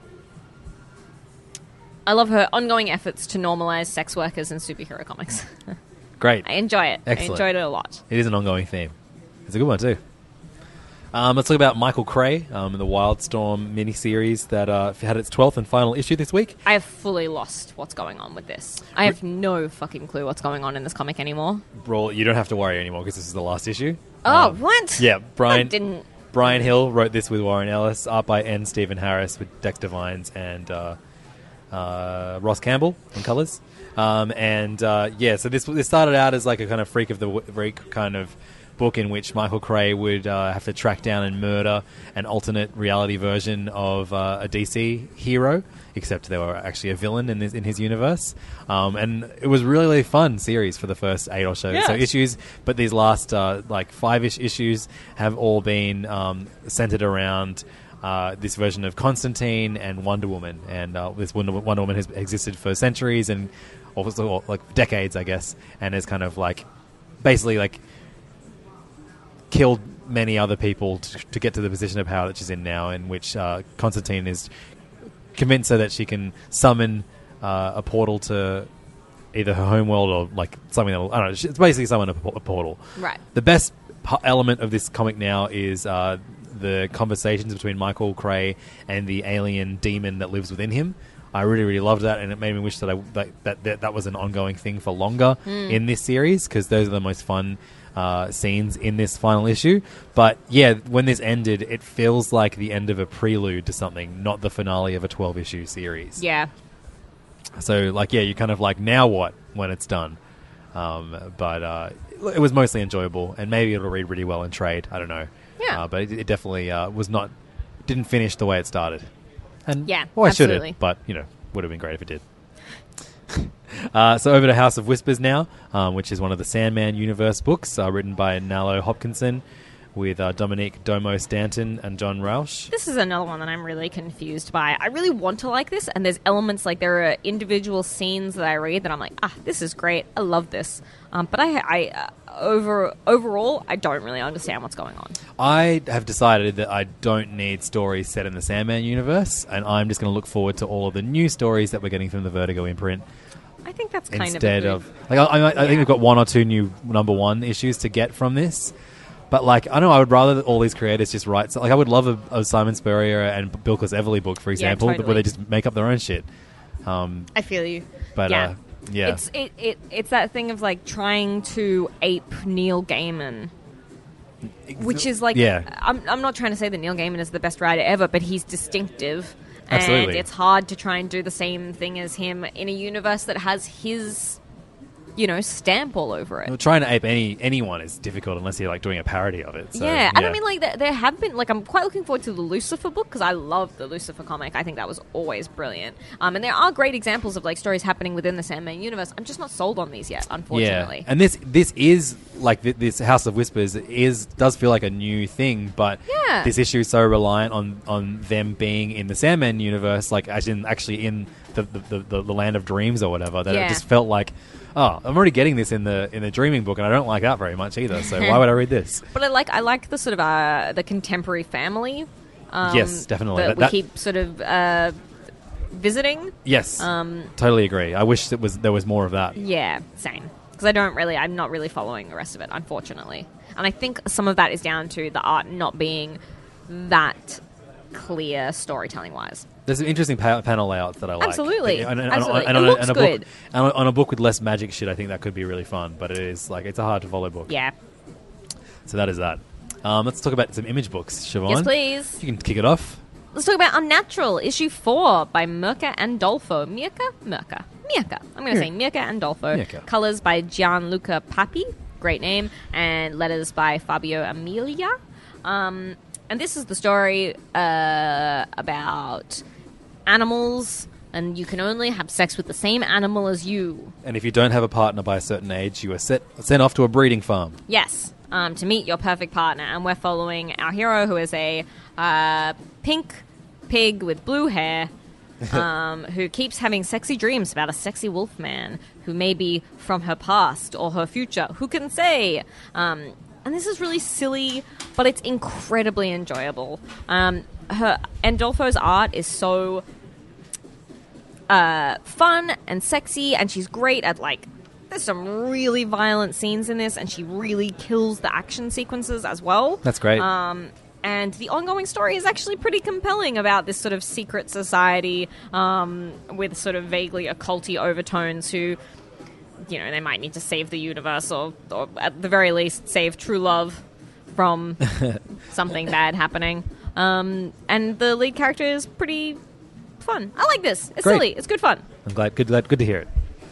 S8: I love her ongoing efforts to normalize sex workers in superhero comics.
S7: Great.
S8: I enjoy it.
S7: Excellent.
S8: I enjoyed it a lot.
S7: It is an ongoing theme. It's a good one too. Um, let's talk about Michael Cray, um, the Wildstorm miniseries that uh, had its twelfth and final issue this week.
S8: I have fully lost what's going on with this. I have no fucking clue what's going on in this comic anymore.
S7: Well, you don't have to worry anymore because this is the last issue.
S8: Oh,
S7: Um,
S8: what?
S7: Yeah, Brian
S8: I didn't.
S7: Brian Hill wrote this with Warren Ellis, art by N. Stephen Harris with Dexter Vines and uh, uh, Ross Campbell on colours. Um, and uh, yeah, so this this started out as like a kind of freak of the week kind of book in which Michael Cray would uh, have to track down and murder an alternate reality version of uh, a D C hero, except they were actually a villain in this, in his universe. Um, and it was really, really fun series for the first eight or so,
S8: Yes.
S7: so issues. But these last uh, like five-ish issues have all been um, centered around uh, this version of Constantine and Wonder Woman. And uh, this Wonder, Wonder Woman has existed for centuries and also or, like decades, I guess, and is kind of like basically like killed many other people to, to get to the position of power that she's in now, in which uh, Constantine is convinced her that she can summon uh, a portal to either her homeworld or like something that will, I don't know, it's basically summon a, a portal.
S8: Right.
S7: The best p- element of this comic now is uh, the conversations between Michael Cray and the alien demon that lives within him. I really, really loved that, and it made me wish that I, that, that, that, that was an ongoing thing for longer
S8: Mm.
S7: in this series, because those are the most fun uh, scenes in this final issue. But yeah, when this ended, it feels like the end of a prelude to something, not the finale of a twelve-issue series.
S8: Yeah.
S7: So, like, yeah, you're kind of like, now what when it's done? Um, but uh, it was mostly enjoyable, and maybe it'll read really well in trade. I don't know.
S8: Yeah.
S7: Uh, but it, it definitely uh, was not, didn't finish the way it started. And
S8: Yeah,
S7: well, I should
S8: absolutely.
S7: have, but you know, would have been great if it did. uh, so over to House of Whispers now, um, which is one of the Sandman universe books, uh, written by Nalo Hopkinson, with uh, Dominique Domo Stanton and John Rausch.
S8: This is another one that I'm really confused by. I really want to like this, and there's elements, like there are individual scenes that I read that I'm like, ah, this is great. I love this. Um, but I, I uh, over overall, I don't really understand what's going on.
S7: I have decided that I don't need stories set in the Sandman universe, and I'm just going to look forward to all of the new stories that we're getting from the Vertigo imprint.
S8: I think that's kind
S7: Instead
S8: of a good,
S7: of, like, I, I, I think we've got one or two new number one issues to get from this. But, like, I don't know, I would rather that all these creators just write... So, like, I would love a, a Simon Spurrier and Bilquis Evely book, for example,
S8: totally.
S7: where they just make up their own shit. Um,
S8: I feel you.
S7: but,
S8: yeah.
S7: uh, yeah.
S8: It's it, it it's that thing of like trying to ape Neil Gaiman, which is like
S7: Yeah.
S8: I'm I'm not trying to say that Neil Gaiman is the best writer ever, but he's distinctive, and
S7: Absolutely.
S8: it's hard to try and do the same thing as him in a universe that has his you know, stamp all over it.
S7: Well, trying to ape any anyone is difficult unless you're like doing a parody of it. So,
S8: yeah,
S7: yeah,
S8: and I mean, like, there, there have been, like, I'm quite looking forward to the Lucifer book because I love the Lucifer comic. I think that was always brilliant. Um, and there are great examples of, like, stories happening within the Sandman universe. I'm just not sold on these yet, unfortunately.
S7: Yeah, and this this is like th- this House of Whispers is does feel like a new thing, but
S8: Yeah.
S7: this issue is so reliant on on them being in the Sandman universe, like as in actually in the the, the, the land of dreams or whatever, that
S8: Yeah.
S7: it just felt like, oh, I'm already getting this in the in the dreaming book, and I don't like that very much either. So why would I read this?
S8: But I like I like the sort of uh, the contemporary family. Um,
S7: Yes, definitely.
S8: That,
S7: That-
S8: we
S7: that-
S8: keep sort of uh, visiting.
S7: Yes,
S8: Um,
S7: totally agree. I wish it was there was more of that.
S8: Yeah, same. Because I don't really, I'm not really following the rest of it, unfortunately. And I think some of that is down to the art not being that clear storytelling wise.
S7: There's some interesting pa- panel layouts that I like.
S8: Absolutely.
S7: And, and,
S8: Absolutely.
S7: and
S8: It
S7: on, a,
S8: looks
S7: and a
S8: good.
S7: Book, and on, on a book with less magic shit, I think that could be really fun. But it is like it's a hard to follow book.
S8: Yeah.
S7: So that is that. Um, let's talk about some image books, Siobhan.
S8: Yes, please.
S7: You can kick it off.
S8: Let's talk about Unnatural, issue four by Mirka Andolfo. Mirka? Mirka. Mirka. I'm going to say Mirka Andolfo.
S7: Mirka.
S8: Colors by Gianluca Papi. Great name. And letters by Fabio Emilia. Um, and this is the story uh, about animals, and you can only have sex with the same animal as you.
S7: And if you don't have a partner by a certain age, you are set, sent off to a breeding farm.
S8: Yes, um, to meet your perfect partner. And we're following our hero, who is a uh, pink pig with blue hair, um, who keeps having sexy dreams about a sexy wolf man who may be from her past or her future. Who can say? Um, and this is really silly, but it's incredibly enjoyable. Um, her Andolfo's art is so uh, fun and sexy, and she's great at, like, there's some really violent scenes in this, and she really kills the action sequences as well.
S7: That's great.
S8: Um, and the ongoing story is actually pretty compelling about this sort of secret society um, with sort of vaguely occulty overtones who, you know, they might need to save the universe or, or at the very least save true love from something bad happening. Um, and the lead character is pretty fun. I like this. It's
S7: Great.
S8: silly. It's good fun.
S7: I'm glad. Good, glad, good to hear it.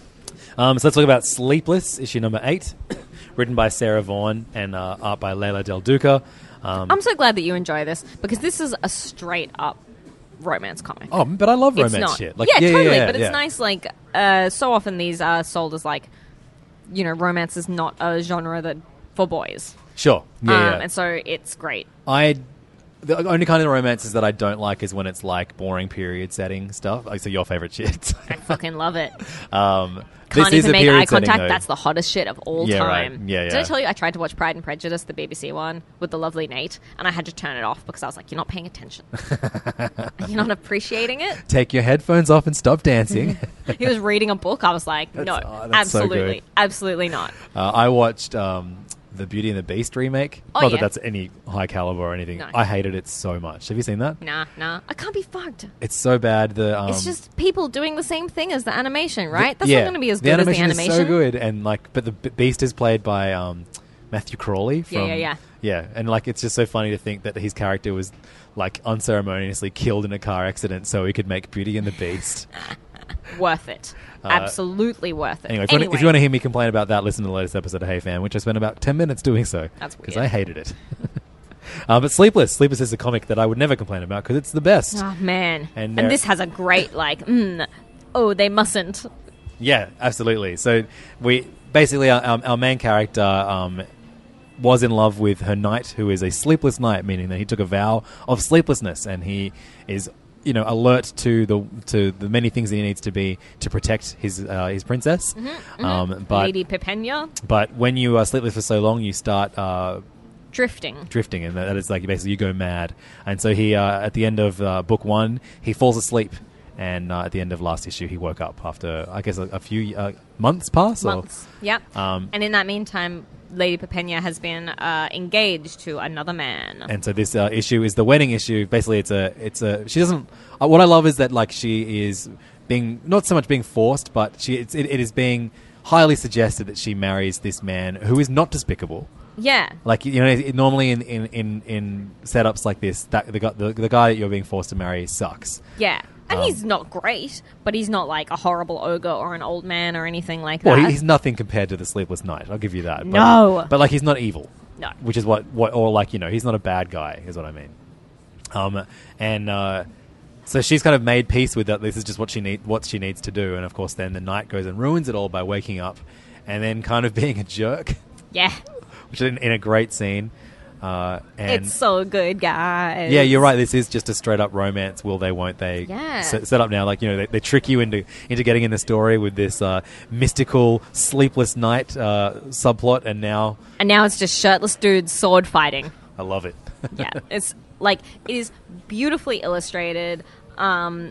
S7: Um, so let's talk about Sleepless, issue number eight, written by Sarah Vaughan and uh, art by Leila Del Duca. Um,
S8: I'm so glad that you enjoy this because this is a straight up romance comic.
S7: oh, but I love
S8: It's
S7: romance
S8: not.
S7: shit. Like,
S8: yeah,
S7: yeah,
S8: totally.
S7: yeah,
S8: but it's
S7: yeah.
S8: nice. Like, uh, so often these are sold as like, you know, romance is not a genre that for boys.
S7: Sure. Yeah,
S8: um,
S7: yeah.
S8: And so it's great.
S7: I the only kind of romances that I don't like is when it's like boring period setting stuff. Like, so your favorite shit.
S8: I fucking love it.
S7: um,
S8: Can't
S7: this is
S8: even
S7: a
S8: make
S7: period
S8: eye contact.
S7: setting, though.
S8: That's the hottest shit of all
S7: Yeah, right.
S8: time.
S7: Yeah,
S8: Did
S7: yeah.
S8: I tell you I tried to watch Pride and Prejudice, the B B C one, with the lovely Nate, and I had to turn it off because I was like, "You're not paying attention. You're not appreciating it."
S7: Take your headphones off and stop dancing.
S8: He was reading a book. I was like, "No,
S7: That's- oh, that's so
S8: absolutely,
S7: good.
S8: absolutely not."
S7: uh, I watched um, the Beauty and the Beast remake.
S8: Oh,
S7: Not
S8: yeah.
S7: that that's any high caliber or anything.
S8: No.
S7: I hated it so much. Have you seen that?
S8: Nah, nah, I can't be fucked.
S7: It's so bad. The um,
S8: It's just people doing the same thing as the animation, right? That's
S7: yeah,
S8: not going to be as
S7: the
S8: good as the
S7: animation
S8: animation.
S7: is so good, and like, but the B- Beast is played by um, Matthew Crawley. From,
S8: Yeah, yeah, yeah.
S7: yeah, and like, it's just so funny to think that his character was like unceremoniously killed in a car accident so he could make Beauty and the Beast.
S8: Worth it.
S7: Uh,
S8: Absolutely worth it.
S7: Anyway, if, you wanna-
S8: Anyway.
S7: if you want to hear me complain about that, listen to the latest episode of Hey Fam, which I spent about ten minutes doing so.
S8: That's
S7: because
S8: weird.
S7: I hated it. uh, but Sleepless, Sleepless is a comic that I would never complain about because it's the best.
S8: Oh man!
S7: And
S8: And,
S7: there-
S8: this has a great like, mm, oh, they mustn't.
S7: Yeah, absolutely. So we basically our, our, our main character um, was in love with her knight, who is a sleepless knight, meaning that he took a vow of sleeplessness, and he is, you know, alert to the to the many things that he needs to be to protect his uh, his princess.
S8: Mhm, mhm.
S7: Um, but
S8: Lady Pipenia
S7: but when you are sleepless for so long, you start. Uh,
S8: drifting.
S7: drifting, and that is like basically you go mad. And so he, uh, at the end of uh, book one, he falls asleep, and uh, at the end of last issue, he woke up after I guess a, a few uh, months pass. or-
S8: Months. Yep.
S7: Um,
S8: and in that meantime, Lady Pipenia has been uh, engaged to another man.
S7: And so this uh, issue is the wedding issue. Basically, it's a, it's a. She doesn't. Uh, what I love is that like she is being not so much being forced, but she it's, it, it is being highly suggested that she marries this man who is not despicable.
S8: Yeah.
S7: Like, you know, it, normally in, in, in, in setups like this, that the, guy- the the guy that you're being forced to marry sucks.
S8: Yeah. And
S7: Um,
S8: he's not great, but he's not like a horrible ogre or an old man or anything like that.
S7: Well, he- he's nothing compared to the Sleepless Knight. I'll give you that. But,
S8: No.
S7: but like he's not evil.
S8: No.
S7: Which is what, what or like you know he's not a bad guy is what I mean. Um, and uh, so she's kind of made peace with that. This is just what she need what she needs to do. And of course, then the knight goes and ruins it all by waking up, and then kind of being a jerk.
S8: Yeah.
S7: Which is in, in a great scene. Uh, and
S8: It's so good, guys.
S7: yeah, you're right. This is just a straight up romance. Will they? Won't they?
S8: Yeah.
S7: Set, set up now, like you know, they, they trick you into into getting in the story with this uh, mystical sleepless night uh, subplot, and now
S8: And now it's just shirtless dudes sword fighting.
S7: I love it.
S8: Yeah, it's like it is beautifully illustrated, um,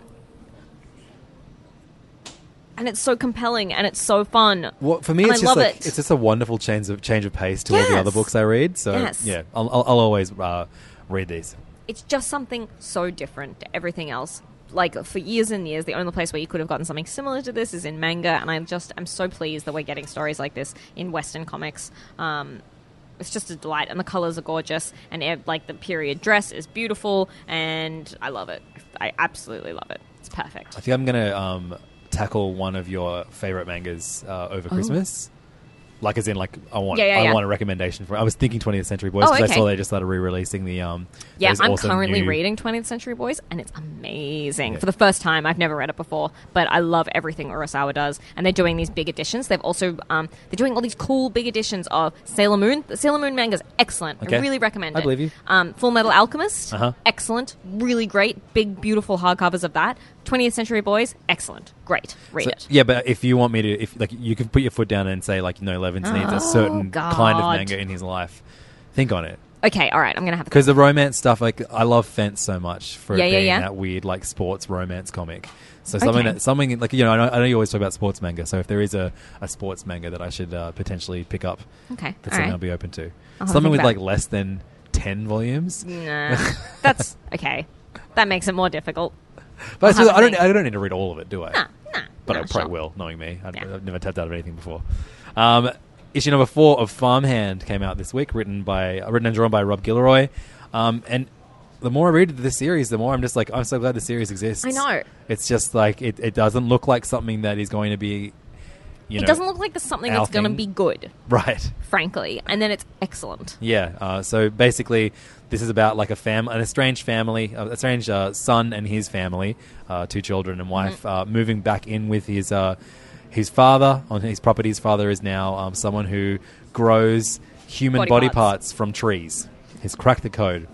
S8: and it's so compelling and it's so fun.
S7: Well, for me,
S8: And
S7: it's
S8: I
S7: just
S8: love
S7: like
S8: it.
S7: it's just a wonderful change of change of pace to all the
S8: Yes.
S7: other books I read. So
S8: Yes.
S7: yeah, I'll, I'll, I'll always uh, read these.
S8: It's just something so different to everything else. Like, for years and years, the only place where you could have gotten something similar to this is in manga, and I just am so pleased that we're getting stories like this in Western comics. Um, it's just a delight, and the colors are gorgeous, and it, like the period dress is beautiful, and I love it. I absolutely love it. It's perfect.
S7: I think I'm gonna um, tackle one of your favorite mangas uh, over
S8: Oh.
S7: Christmas. Like as in, like I want,
S8: Yeah, yeah,
S7: I
S8: yeah.
S7: want a recommendation for. I was thinking twentieth Century Boys
S8: Oh,
S7: because
S8: okay.
S7: I saw they just started re-releasing the. Um,
S8: Yeah,
S7: those
S8: I'm
S7: awesome
S8: currently
S7: new-
S8: reading twentieth Century Boys, and it's amazing.
S7: Yeah.
S8: For the first time, I've never read it before, but I love everything Urasawa does. And they're doing these big editions. They've also um, they're doing all these cool big editions of Sailor Moon. The Sailor Moon manga is excellent.
S7: Okay.
S8: I really recommend it.
S7: I believe you.
S8: Um, Full Metal Alchemist,
S7: Uh-huh.
S8: excellent, really great, big beautiful hardcovers of that. twentieth Century Boys, excellent, great. Read
S7: So-
S8: it.
S7: Yeah, but if you want me to, if like you can put your foot down and say like, no, Levins needs a
S8: Oh,
S7: certain kind of
S8: God.
S7: manga in his life, think on it.
S8: Okay, all right, I'm gonna have to.
S7: Because the romance stuff, like I love Fence so much for
S8: Yeah,
S7: it
S8: yeah,
S7: being
S8: yeah.
S7: that weird like sports romance comic. So something
S8: Okay.
S7: that something like you know, I know, I know you always talk about sports manga. So if there is a, a sports manga that I should uh, potentially pick up,
S8: Okay,
S7: that's
S8: all
S7: something
S8: right.
S7: I'll be open to.
S8: I'll have to
S7: Something
S8: think
S7: with
S8: about
S7: like
S8: it.
S7: less than ten volumes.
S8: Nah, that's okay. That makes it more difficult.
S7: But I,
S8: I'll
S7: still,
S8: have
S7: I
S8: a
S7: don't.
S8: think.
S7: I don't need to read all of it, do I?
S8: Nah, nah.
S7: But
S8: nah,
S7: I probably
S8: sure.
S7: will, knowing me. I've,
S8: Yeah.
S7: I've never tapped out of anything before. Um, issue number four of Farmhand came out this week, written by written and drawn by Rob Gilroy. Um, and the more I read this series, the more I'm just like, I'm so glad the series exists.
S8: I know.
S7: It's just like it, it doesn't look like something that is going to be. You
S8: It
S7: know,
S8: doesn't look like there's something
S7: our
S8: that's going to
S7: thing.
S8: be good,
S7: right.
S8: frankly, and then it's excellent.
S7: Yeah. Uh, so basically, this is about like a fam, an estranged family, uh, estranged uh, son and his family, uh, two children and wife,
S8: Mm-hmm.
S7: uh, moving back in with his uh, his father on his property. His father is now um, someone who grows human body,
S8: Body
S7: parts.
S8: parts.
S7: from trees. He's cracked the code,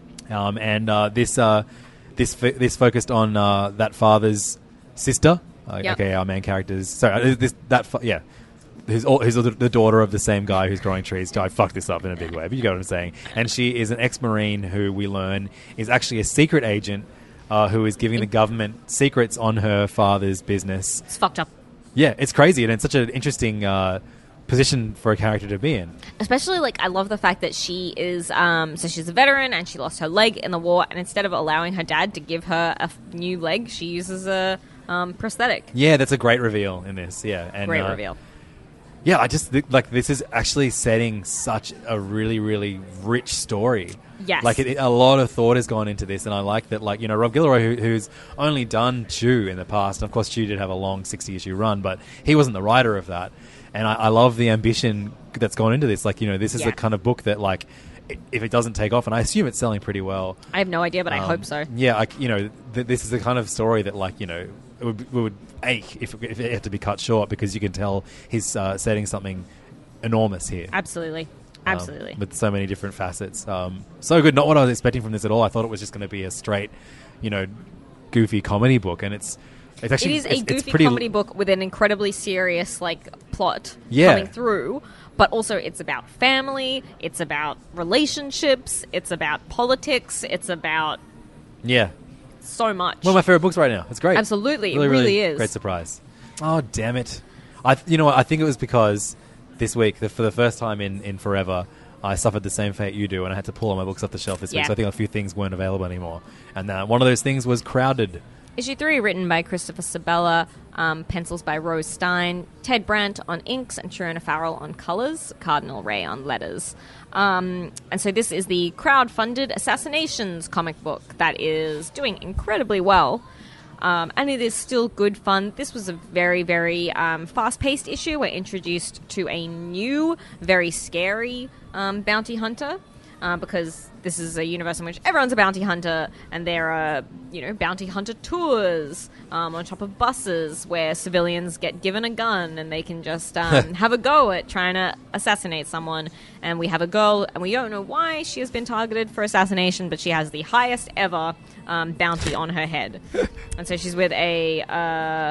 S7: um, and uh, this uh, this fo- this focused on uh, that father's sister. Uh,
S8: Yep.
S7: Okay, our main characters. Sorry, uh, this that fa- yeah. Who's, all, who's the the daughter of the same guy who's growing trees. I fucked this up in a big way, but you get what I'm saying. And she is an ex-Marine who we learn is actually a secret agent uh, who is giving the government secrets on her father's business.
S8: It's fucked up.
S7: Yeah, it's crazy, and it's such an interesting uh, position for a character to be in.
S8: Especially, like, I love the fact that she is, um, so she's a veteran and she lost her leg in the war, and instead of allowing her dad to give her a f- new leg, she uses a um, prosthetic.
S7: Yeah, that's a great reveal in this. Yeah, and
S8: Great
S7: uh,
S8: reveal.
S7: Yeah, I just th- like this is actually setting such a really, really rich story.
S8: Yes.
S7: Like it, it- a lot of thought has gone into this, and I like that. Like you know, Rob Gilroy, who, who's only done Chew in the past, and of course Chew did have a long sixty issue run, but he wasn't the writer of that. And I, I love the ambition that's gone into this. Like you know, this is
S8: Yeah.
S7: the kind of book that like i- if it doesn't take off, and I assume it's selling pretty well.
S8: I have no idea, but I
S7: um,
S8: hope so.
S7: Yeah, like you know, th- this is the kind of story that like you know it would, it would ache if, if it had to be cut short because you can tell he's uh, setting something enormous here.
S8: Absolutely.
S7: Um,
S8: Absolutely.
S7: with so many different facets. Um, so good. Not what I was expecting from this at all. I thought it was just going to be a straight, you know, goofy comedy book, and it's it's actually
S8: it is a
S7: it's, it's
S8: goofy
S7: pretty
S8: comedy book with an incredibly serious, like, plot
S7: Yeah.
S8: coming through. But also, it's about family. It's about relationships. It's about politics. It's about
S7: Yeah,
S8: so much.
S7: one of my favorite books right now. It's great.
S8: Absolutely. It
S7: really,
S8: really is.
S7: great surprise. Oh damn it! I th- you know what? I think it was because this week, the, for the first time in, in forever, I suffered the same fate you do, and I had to pull all my books off the shelf this week.
S8: Yeah.
S7: So I think a few things weren't available anymore, and uh, one of those things was Crowded.
S8: Issue three, written by Christopher Sabella, um, pencils by Rose Stein, Ted Brandt on inks, and Sharon Farrell on colours, Cardinal Ray on letters. Um, and so this is the crowd-funded Assassinations comic book that is doing incredibly well. Um, and it is still good fun. This was a very, very um, fast-paced issue. We're introduced to a new, very scary um, bounty hunter uh, because this is a universe in which everyone's a bounty hunter, and there are, you know, bounty hunter tours um, on top of buses where civilians get given a gun and they can just um, have a go at trying to assassinate someone. And we have a girl, and we don't know why she has been targeted for assassination, but she has the highest ever um, bounty on her head. And so she's with a uh,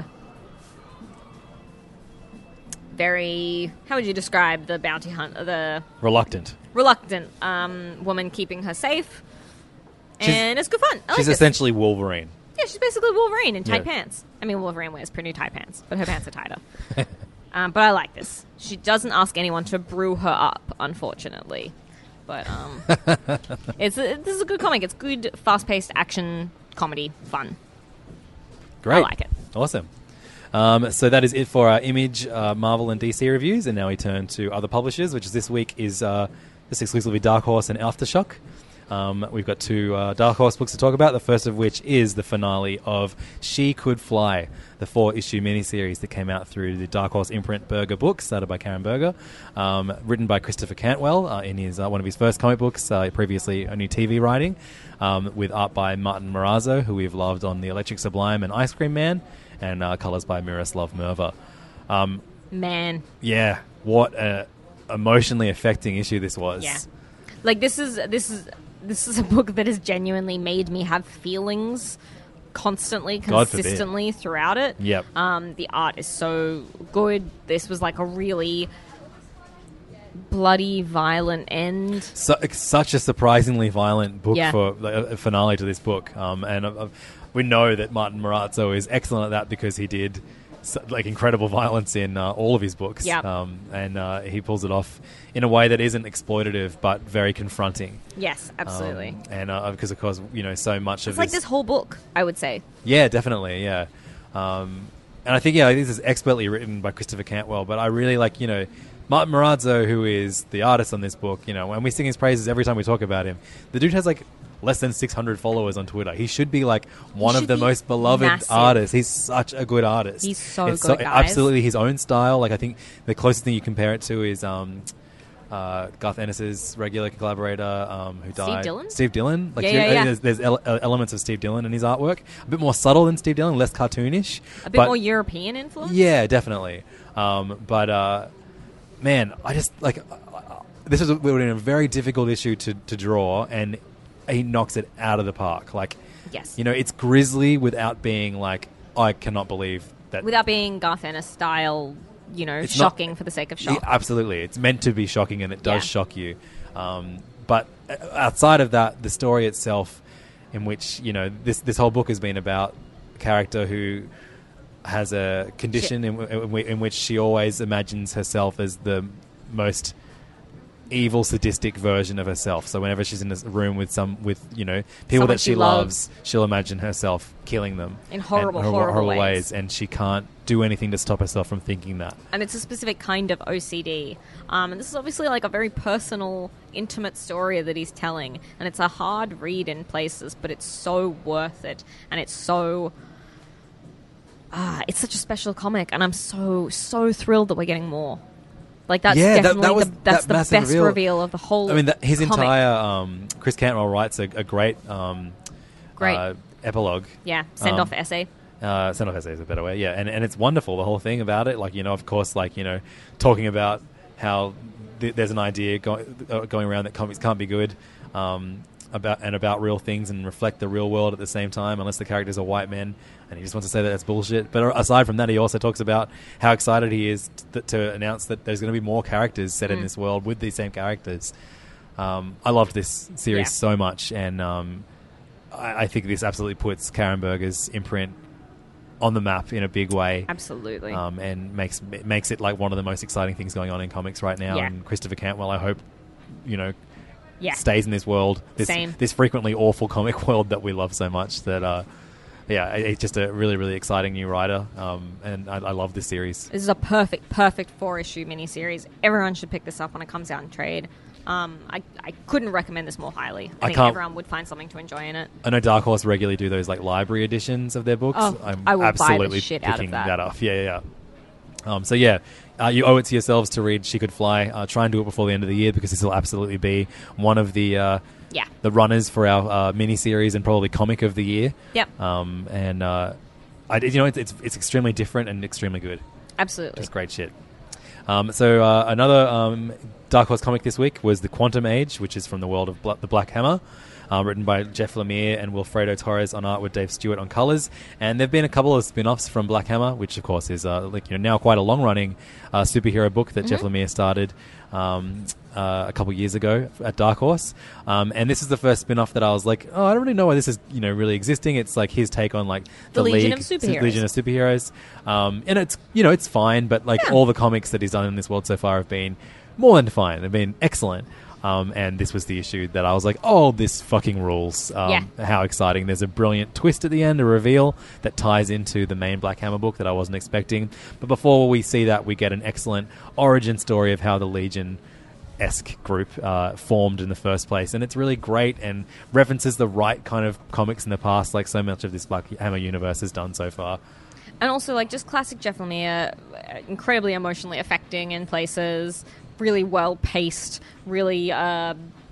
S8: very, how would you describe the bounty hunt? The
S7: Reluctant.
S8: Reluctant um, woman keeping her safe.
S7: She's-
S8: and it's good fun. I like
S7: She's
S8: this.
S7: essentially Wolverine.
S8: Yeah, she's basically Wolverine in tight
S7: Yeah.
S8: pants. I mean, Wolverine wears pretty tight pants, but her pants are tighter. um, but I like this. She doesn't ask anyone to brew her up, unfortunately. But um, it's a, this is a good comic. It's good, fast-paced action comedy, fun.
S7: Great.
S8: I like it.
S7: Awesome. Um, so that is it for our Image, uh, Marvel, and D C reviews, and now we turn to other publishers, which is this week is uh, just exclusively Dark Horse and Aftershock. Um, we've got two uh, Dark Horse books to talk about, the first of which is the finale of She Could Fly, the four-issue miniseries that came out through the Dark Horse imprint Berger books, started by Karen Berger, um, written by Christopher Cantwell uh, in his uh, one of his first comic books, uh, previously only T V writing, um, with art by Martin Morazzo, who we've loved on The Electric Sublime and Ice Cream Man, and uh, colours by Miroslav Merva. Um,
S8: Man.
S7: yeah, what a emotionally affecting issue this was.
S8: Yeah. Like, this is this is... This is a book that has genuinely made me have feelings constantly,
S7: God forbid.
S8: consistently throughout it.
S7: Yep.
S8: Um, the art is so good. This was like a really bloody, violent end.
S7: So, such a surprisingly violent book
S8: Yeah.
S7: for like, a finale to this book. Um, and uh, uh, we know that Martin Morazzo is excellent at that because he did so, like incredible violence in uh, all of his books.
S8: Yep.
S7: Um, and uh, he pulls it off in a way that isn't exploitative but very confronting.
S8: Yes, absolutely.
S7: Um, and uh, because, of course, you know, so much
S8: It's
S7: of
S8: like
S7: this...
S8: this whole book, I would say.
S7: Yeah, definitely, yeah. Um, and I think, yeah, this is expertly written by Christopher Cantwell, but I really like, you know, Martin Morazzo, who is the artist on this book, you know, and we sing his praises every time we talk about him. The dude has, like, less than six hundred followers on Twitter. He should be, like, one
S8: He
S7: of
S8: should
S7: the
S8: be
S7: most beloved
S8: massive.
S7: artists. He's such a good artist.
S8: He's so
S7: It's
S8: good, guys.
S7: Absolutely his own style. Like, I think the closest thing you compare it to is... Um, Uh, Garth Ennis's regular collaborator um, who
S8: Steve
S7: died.
S8: Dillon?
S7: Steve Dillon. Like
S8: Yeah,
S7: Steve-
S8: yeah, yeah.
S7: There's, there's ele- uh, elements of Steve Dillon in his artwork. A bit more subtle than Steve Dillon, less cartoonish.
S8: A bit
S7: but-
S8: more European influence?
S7: Yeah, definitely. Um, but uh, man, I just like uh, this is a, we were in a very difficult issue to, to draw, and he knocks it out of the park. Like,
S8: Yes.
S7: you know, it's grisly without being like, I cannot believe that.
S8: Without being Garth Ennis style, you know,
S7: It's not-
S8: shocking for the sake of shock.
S7: Yeah, absolutely. It's meant to be shocking, and it does
S8: Yeah.
S7: shock you. Um, but uh, outside of that, the story itself, in which, you know, this this whole book has been about a character who has a condition in, in, in which she always imagines herself as the most evil, sadistic version of herself. So whenever she's in a room with some, with you know, people
S8: Someone
S7: that she,
S8: she
S7: loves,
S8: loves.
S7: she'll imagine herself killing them
S8: In horrible,
S7: and
S8: horrible ways.
S7: and she can't do anything to stop herself from thinking that.
S8: And it's a specific kind of O C D. Um, and this is obviously like a very personal, intimate story that he's telling. And it's a hard read in places, but it's so worth it. And it's so... Ah, it's such a special comic. And I'm so, so thrilled that we're getting more. Like, that's
S7: Yeah, that-
S8: definitely
S7: that was-
S8: the, that's
S7: that
S8: the
S7: massive
S8: best
S7: reveal.
S8: reveal. of the whole
S7: I mean, that, his
S8: comic.
S7: entire um, Chris Cantwell writes a, a great, um,
S8: Great.
S7: Uh, epilogue.
S8: Yeah, send-off
S7: Um,
S8: essay.
S7: Uh, send off essay is a better way, yeah, and and it's wonderful, the whole thing about it. Like, you know, of course, like, you know, talking about how th- there's an idea go- uh, going around that comics can't be good, um, about and about real things and reflect the real world at the same time, unless the characters are white men, and he just wants to say that that's bullshit. But aside from that, he also talks about how excited he is t- to announce that there's going to be more characters set in
S8: Mm.
S7: this world with these same characters. Um, I loved this series
S8: Yeah.
S7: so much, and um, I, I think this absolutely puts Karen Berger's imprint on the map in a big way.
S8: Absolutely.
S7: Um, and makes it makes it like one of the most exciting things going on in comics right now.
S8: Yeah.
S7: And Christopher Cantwell, I hope, you know,
S8: Yeah.
S7: stays in this world. This,
S8: Same.
S7: this frequently awful comic world that we love so much. That, uh, yeah, it- it's just a really, really exciting new writer. Um, and I, I love this series.
S8: This is a perfect, perfect four-issue miniseries. Everyone should pick this up when it comes out in trade. Um, I, I couldn't recommend this more highly. I,
S7: I
S8: think
S7: can't-
S8: everyone would find something to enjoy in it.
S7: I know Dark Horse regularly do those like library editions of their books.
S8: Oh,
S7: I'm
S8: I will buy the
S7: absolutely
S8: shit out of
S7: picking
S8: that.
S7: up. Yeah, yeah, yeah. Um, so yeah, uh, you owe it to yourselves to read She Could Fly. Uh, try and do it before the end of the year because this will absolutely be one of the uh,
S8: Yeah.
S7: the runners for our uh, miniseries and probably comic of the year.
S8: Yep.
S7: Um, and uh, I, you know, it's, it's it's extremely different and extremely good.
S8: Absolutely.
S7: Just great shit. Um, so uh, another um, Dark Horse comic this week was The Quantum Age, which is from the world of Bla- the Black Hammer, uh, written by Jeff Lemire and Wilfredo Torres on art with Dave Stewart on colours. And there have been a couple of spin-offs from Black Hammer, which of course is uh, like you know now quite a long-running uh, superhero book that
S8: Mm-hmm.
S7: Jeff Lemire started um, uh, a couple of years ago at Dark Horse. Um, and this is the first spin-off that I was like, oh, I don't really know why this is you know really existing. It's like his take on like
S8: The
S7: the,
S8: Legion
S7: League,
S8: of Superheroes.
S7: Legion of Superheroes. Um, and it's you know it's fine, but like
S8: Yeah.
S7: all the comics that he's done in this world so far have been more than fine. They've been excellent. Um, and this was the issue that I was like, oh, this fucking rules. Um,
S8: Yeah.
S7: How exciting. There's a brilliant twist at the end, a reveal that ties into the main Black Hammer book that I wasn't expecting. But before we see that, we get an excellent origin story of how the Legion-esque group uh, formed in the first place. And it's really great and references the right kind of comics in the past, like so much of this Black Hammer universe has done so far.
S8: And also, like, just classic Jeff Lemire, uh, incredibly emotionally affecting in places, really well-paced, really, uh,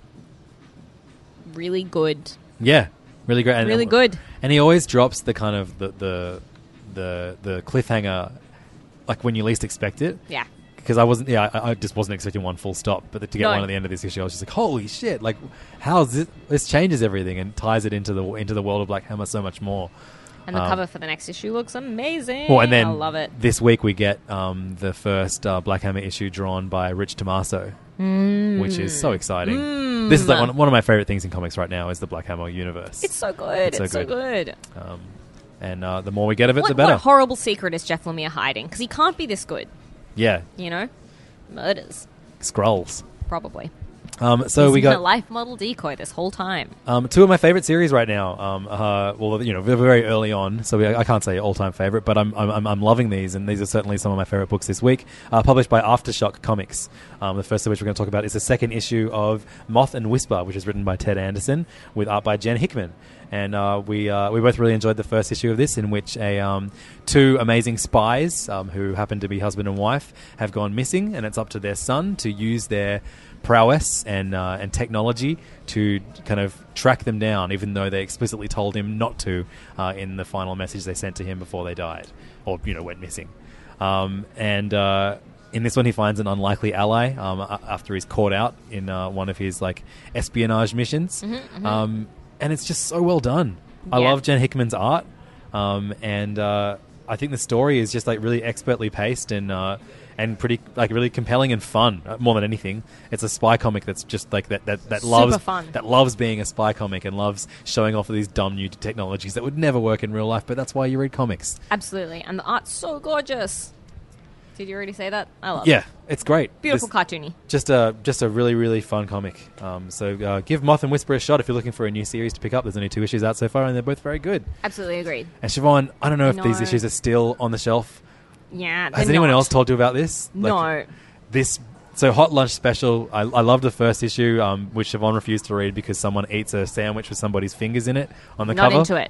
S8: really good.
S7: Yeah, really great. And,
S8: Really good.
S7: And he always drops the kind of the the the, the cliffhanger, like when you least expect it.
S8: Yeah.
S7: Because I wasn't, yeah, I, I just wasn't expecting one full stop. But to get
S8: No.
S7: one at the end of this issue, I was just like, holy shit! Like, how's this? This changes everything and ties it into the into the world of Black Hammer so much more.
S8: And the
S7: Um,
S8: cover for the next issue looks amazing.
S7: Well, and then
S8: I love it.
S7: this week we get um, the first uh, Black Hammer issue drawn by Rich Tommaso,
S8: Mm.
S7: which is so exciting.
S8: Mm.
S7: This is like one, one of my favorite things in comics right now is the Black Hammer universe.
S8: It's so good. It's, so good.
S7: Um, and uh, the more we get of it,
S8: What,
S7: the better.
S8: what horrible secret is Jeff Lemire hiding? Because he can't be this good.
S7: Yeah,
S8: You know? Murders.
S7: Skrulls.
S8: Probably.
S7: Um, so
S8: He's
S7: we
S8: been
S7: got
S8: a life model decoy this whole time.
S7: Um, two of my favorite series right now. Um, uh, well, you know, we're very early on, so we, I can't say all-time favorite, but I'm, I'm I'm loving these, and these are certainly some of my favorite books this week. Uh, published by Aftershock Comics. Um, the first of which we're going to talk about is the second issue of Moth and Whisper, which is written by Ted Anderson with art by Jen Hickman. And uh, we uh, we both really enjoyed the first issue of this, in which a um, two amazing spies um, who happen to be husband and wife have gone missing, and it's up to their son to use their prowess and uh, and technology to kind of track them down, even though they explicitly told him not to uh, in the final message they sent to him before they died, or you know went missing. Um, and uh, in this one, he finds an unlikely ally um, a- after he's caught out in uh, one of his like espionage missions,
S8: Mhm, mhm.
S7: Um, and it's just so well done. I
S8: Yeah.
S7: love Jen Hickman's art, um, and uh, I think the story is just like really expertly paced and. Uh, And pretty, like, really compelling and fun. uh, More than anything, it's a spy comic that's just like that. That, that
S8: Super
S7: loves
S8: fun.
S7: that loves being a spy comic and loves showing off of these dumb new technologies that would never work in real life. But that's why you read comics.
S8: Absolutely. And the art's so gorgeous. Did you already say that? I love
S7: Yeah,
S8: it.
S7: it's great.
S8: Beautiful
S7: This-
S8: cartoony.
S7: Just a just a really really fun comic. Um, so uh, give Moth and Whisper a shot if you're looking for a new series to pick up. There's only two issues out so far, and they're both very good.
S8: Absolutely agreed.
S7: And Siobhan, I don't know if these
S8: No.
S7: issues are still on the shelf.
S8: Yeah.
S7: Has
S8: they're
S7: anyone
S8: not.
S7: else told you about this?
S8: No.
S7: This so Hot Lunch Special. I, I loved the first issue, um, which Siobhan refused to read because someone eats a sandwich with somebody's fingers in it on the
S8: Not
S7: cover.
S8: into it.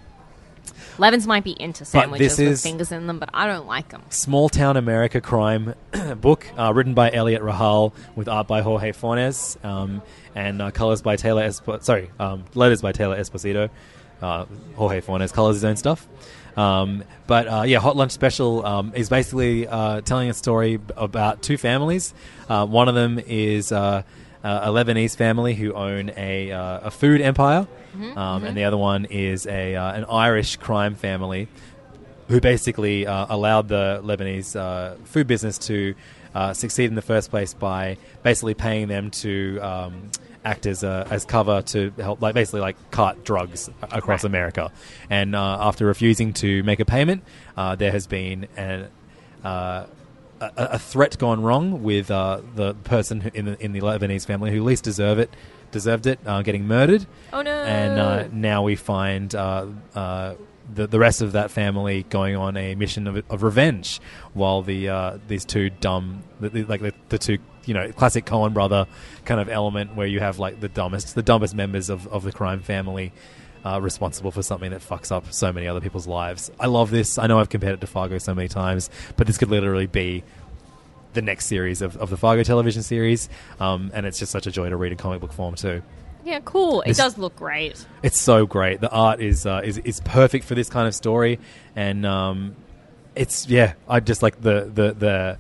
S8: Levins might be into
S7: But
S8: sandwiches
S7: this
S8: with
S7: is-
S8: fingers in them, but I don't like them.
S7: Small Town America crime book uh, written by Elliot Rahal with art by Jorge Fornes um, and uh, colors by Taylor Espo- sorry um, letters by Taylor Esposito. Uh, Jorge Fornes colors his own stuff. Um, but uh, yeah, Hot Lunch Special um, is basically uh, telling a story b- about two families. Uh, one of them is uh, uh, a Lebanese family who own a, uh, a food empire,
S8: Mhm,
S7: um,
S8: mhm.
S7: and the other one is a uh, an Irish crime family who basically uh, allowed the Lebanese uh, food business to uh, succeed in the first place by basically paying them to um, act as a, as cover to help, like basically like cart drugs a- across
S8: Right.
S7: America. And uh, after refusing to make a payment, uh, there has been an, uh, a, a threat gone wrong with uh, the person who, in the in the Lebanese family who least deserve it deserved it, uh, getting murdered.
S8: Oh, no.
S7: And uh, now we find uh, uh, the the rest of that family going on a mission of, of revenge, while the uh, these two dumb, the, the, like the, the two you know, classic Coen brother kind of element where you have like the dumbest, the dumbest members of, of the crime family uh, responsible for something that fucks up so many other people's lives. I love this. I know I've compared it to Fargo so many times, but this could literally be the next series of, of the Fargo television series, um, and it's just such a joy to read in comic book form too.
S8: Yeah, cool. It
S7: This-
S8: does look great.
S7: It's so great. The art is uh, is is perfect for this kind of story, and um, it's yeah. I just like the the the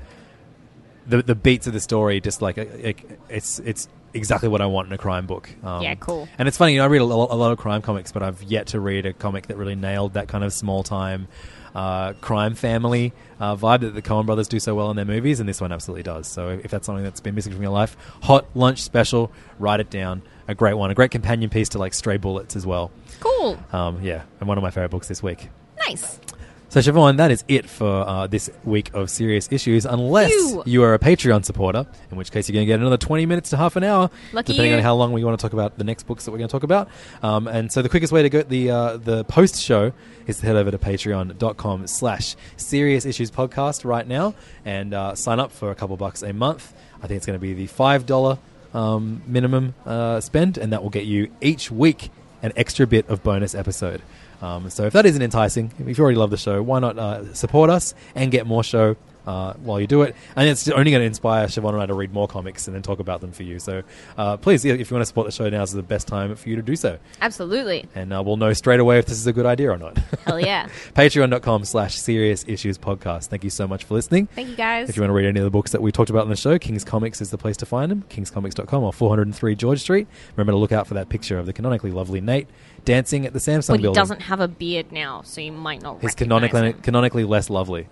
S7: the, the beats of the story. Just like it, it's it's exactly what I want in a crime book. Um,
S8: Yeah, cool.
S7: And it's funny, you know, I read a, lo- a lot of crime comics, but I've yet to read a comic that really nailed that kind of small time uh, crime family uh, vibe that the Coen brothers do so well in their movies, and this one absolutely does. So if that's something that's been missing from your life, hot lunch special, write it down. A great one, a great companion piece to like Stray Bullets as well.
S8: Cool.
S7: Um, yeah, and one of my favorite books this week.
S8: Nice.
S7: So, Siobhan, that is it for uh, this week of Serious Issues, unless
S8: Phew.
S7: you are a Patreon supporter, in which case you're going to get another twenty minutes to half an hour,
S8: Lucky
S7: depending
S8: you.
S7: on how long we want to talk about the next books that we're going to talk about. Um, and so the quickest way to go the uh, the post-show is to head over to patreon.com slash Serious Issues Podcast right now and uh, sign up for a couple bucks a month. I think it's going to be the five dollars um, minimum uh, spend, and that will get you each week an extra bit of bonus episode. Um, so if that isn't enticing, if you already love the show, why not uh, support us and get more show uh, while you do it? And it's only going to inspire Siobhan and I to read more comics and then talk about them for you. So uh, please, if you want to support the show, now is the best time for you to do so.
S8: Absolutely.
S7: And uh, we'll know straight away if this is a good idea or not.
S8: Hell yeah.
S7: Patreon.com slash Serious Issues Podcast. Thank you so much for listening.
S8: Thank you, guys.
S7: If you want to read any of the books that we talked about on the show, King's Comics is the place to find them. kings comics dot com or four oh three George Street. Remember to look out for that picture of the canonically lovely Nate dancing at the Samsung
S8: But he
S7: building.
S8: doesn't have a beard now, so you might not
S7: He's
S8: recognize
S7: canonically,
S8: him.
S7: canonically less lovely.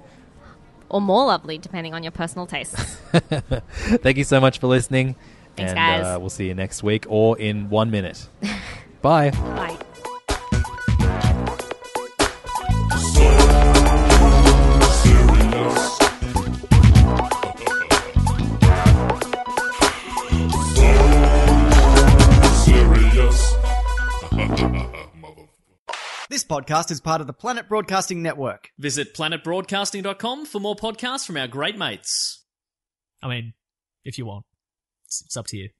S8: Or more lovely, depending on your personal tastes.
S7: Thank you so much for listening.
S8: Thanks,
S7: and
S8: guys.
S7: Uh, we'll see you next week or in one minute. Bye.
S8: Bye.
S5: This podcast is part of the Planet Broadcasting Network.
S6: Visit planet broadcasting dot com for more podcasts from our great mates. I mean, if you want. It's, it's up to you.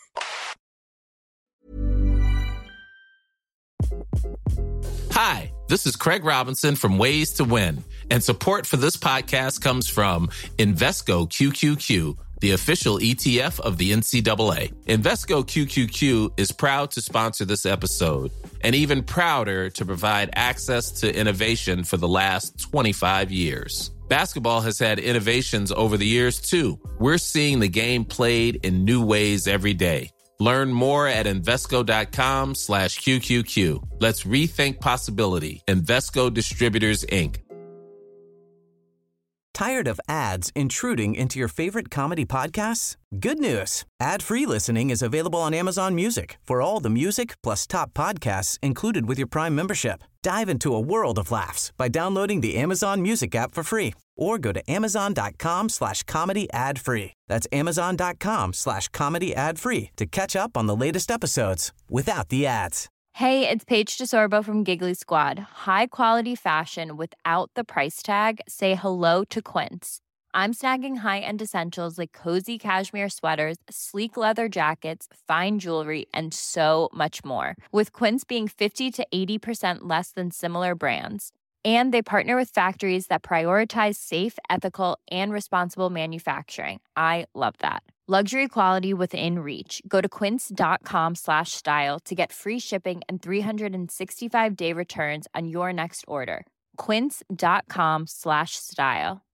S13: Hi, this is Craig Robinson from Ways to Win, and support for this podcast comes from Invesco Q Q Q, the official E T F of the N C double A. Invesco Q Q Q is proud to sponsor this episode, and even prouder to provide access to innovation for the last twenty-five years. Basketball has had innovations over the years, too. We're seeing the game played in new ways every day. Learn more at Invesco.com slash QQQ. Let's rethink possibility. Invesco Distributors, Incorporated.
S4: Tired of ads intruding into your favorite comedy podcasts? Good news. Ad-free listening is available on Amazon Music for all the music plus top podcasts included with your Prime membership. Dive into a world of laughs by downloading the Amazon Music app for free or go to amazon.com slash comedy ad free. That's amazon.com slash comedy ad free to catch up on the latest episodes without the ads.
S14: Hey, it's Paige DeSorbo from Giggly Squad. High quality fashion without the price tag. Say hello to Quince. I'm snagging high-end essentials like cozy cashmere sweaters, sleek leather jackets, fine jewelry, and so much more. With Quince being fifty to eighty percent less than similar brands. And they partner with factories that prioritize safe, ethical, and responsible manufacturing. I love that. Luxury quality within reach. Go to quince.com slash style to get free shipping and three sixty-five day returns on your next order. Quince.com slash style.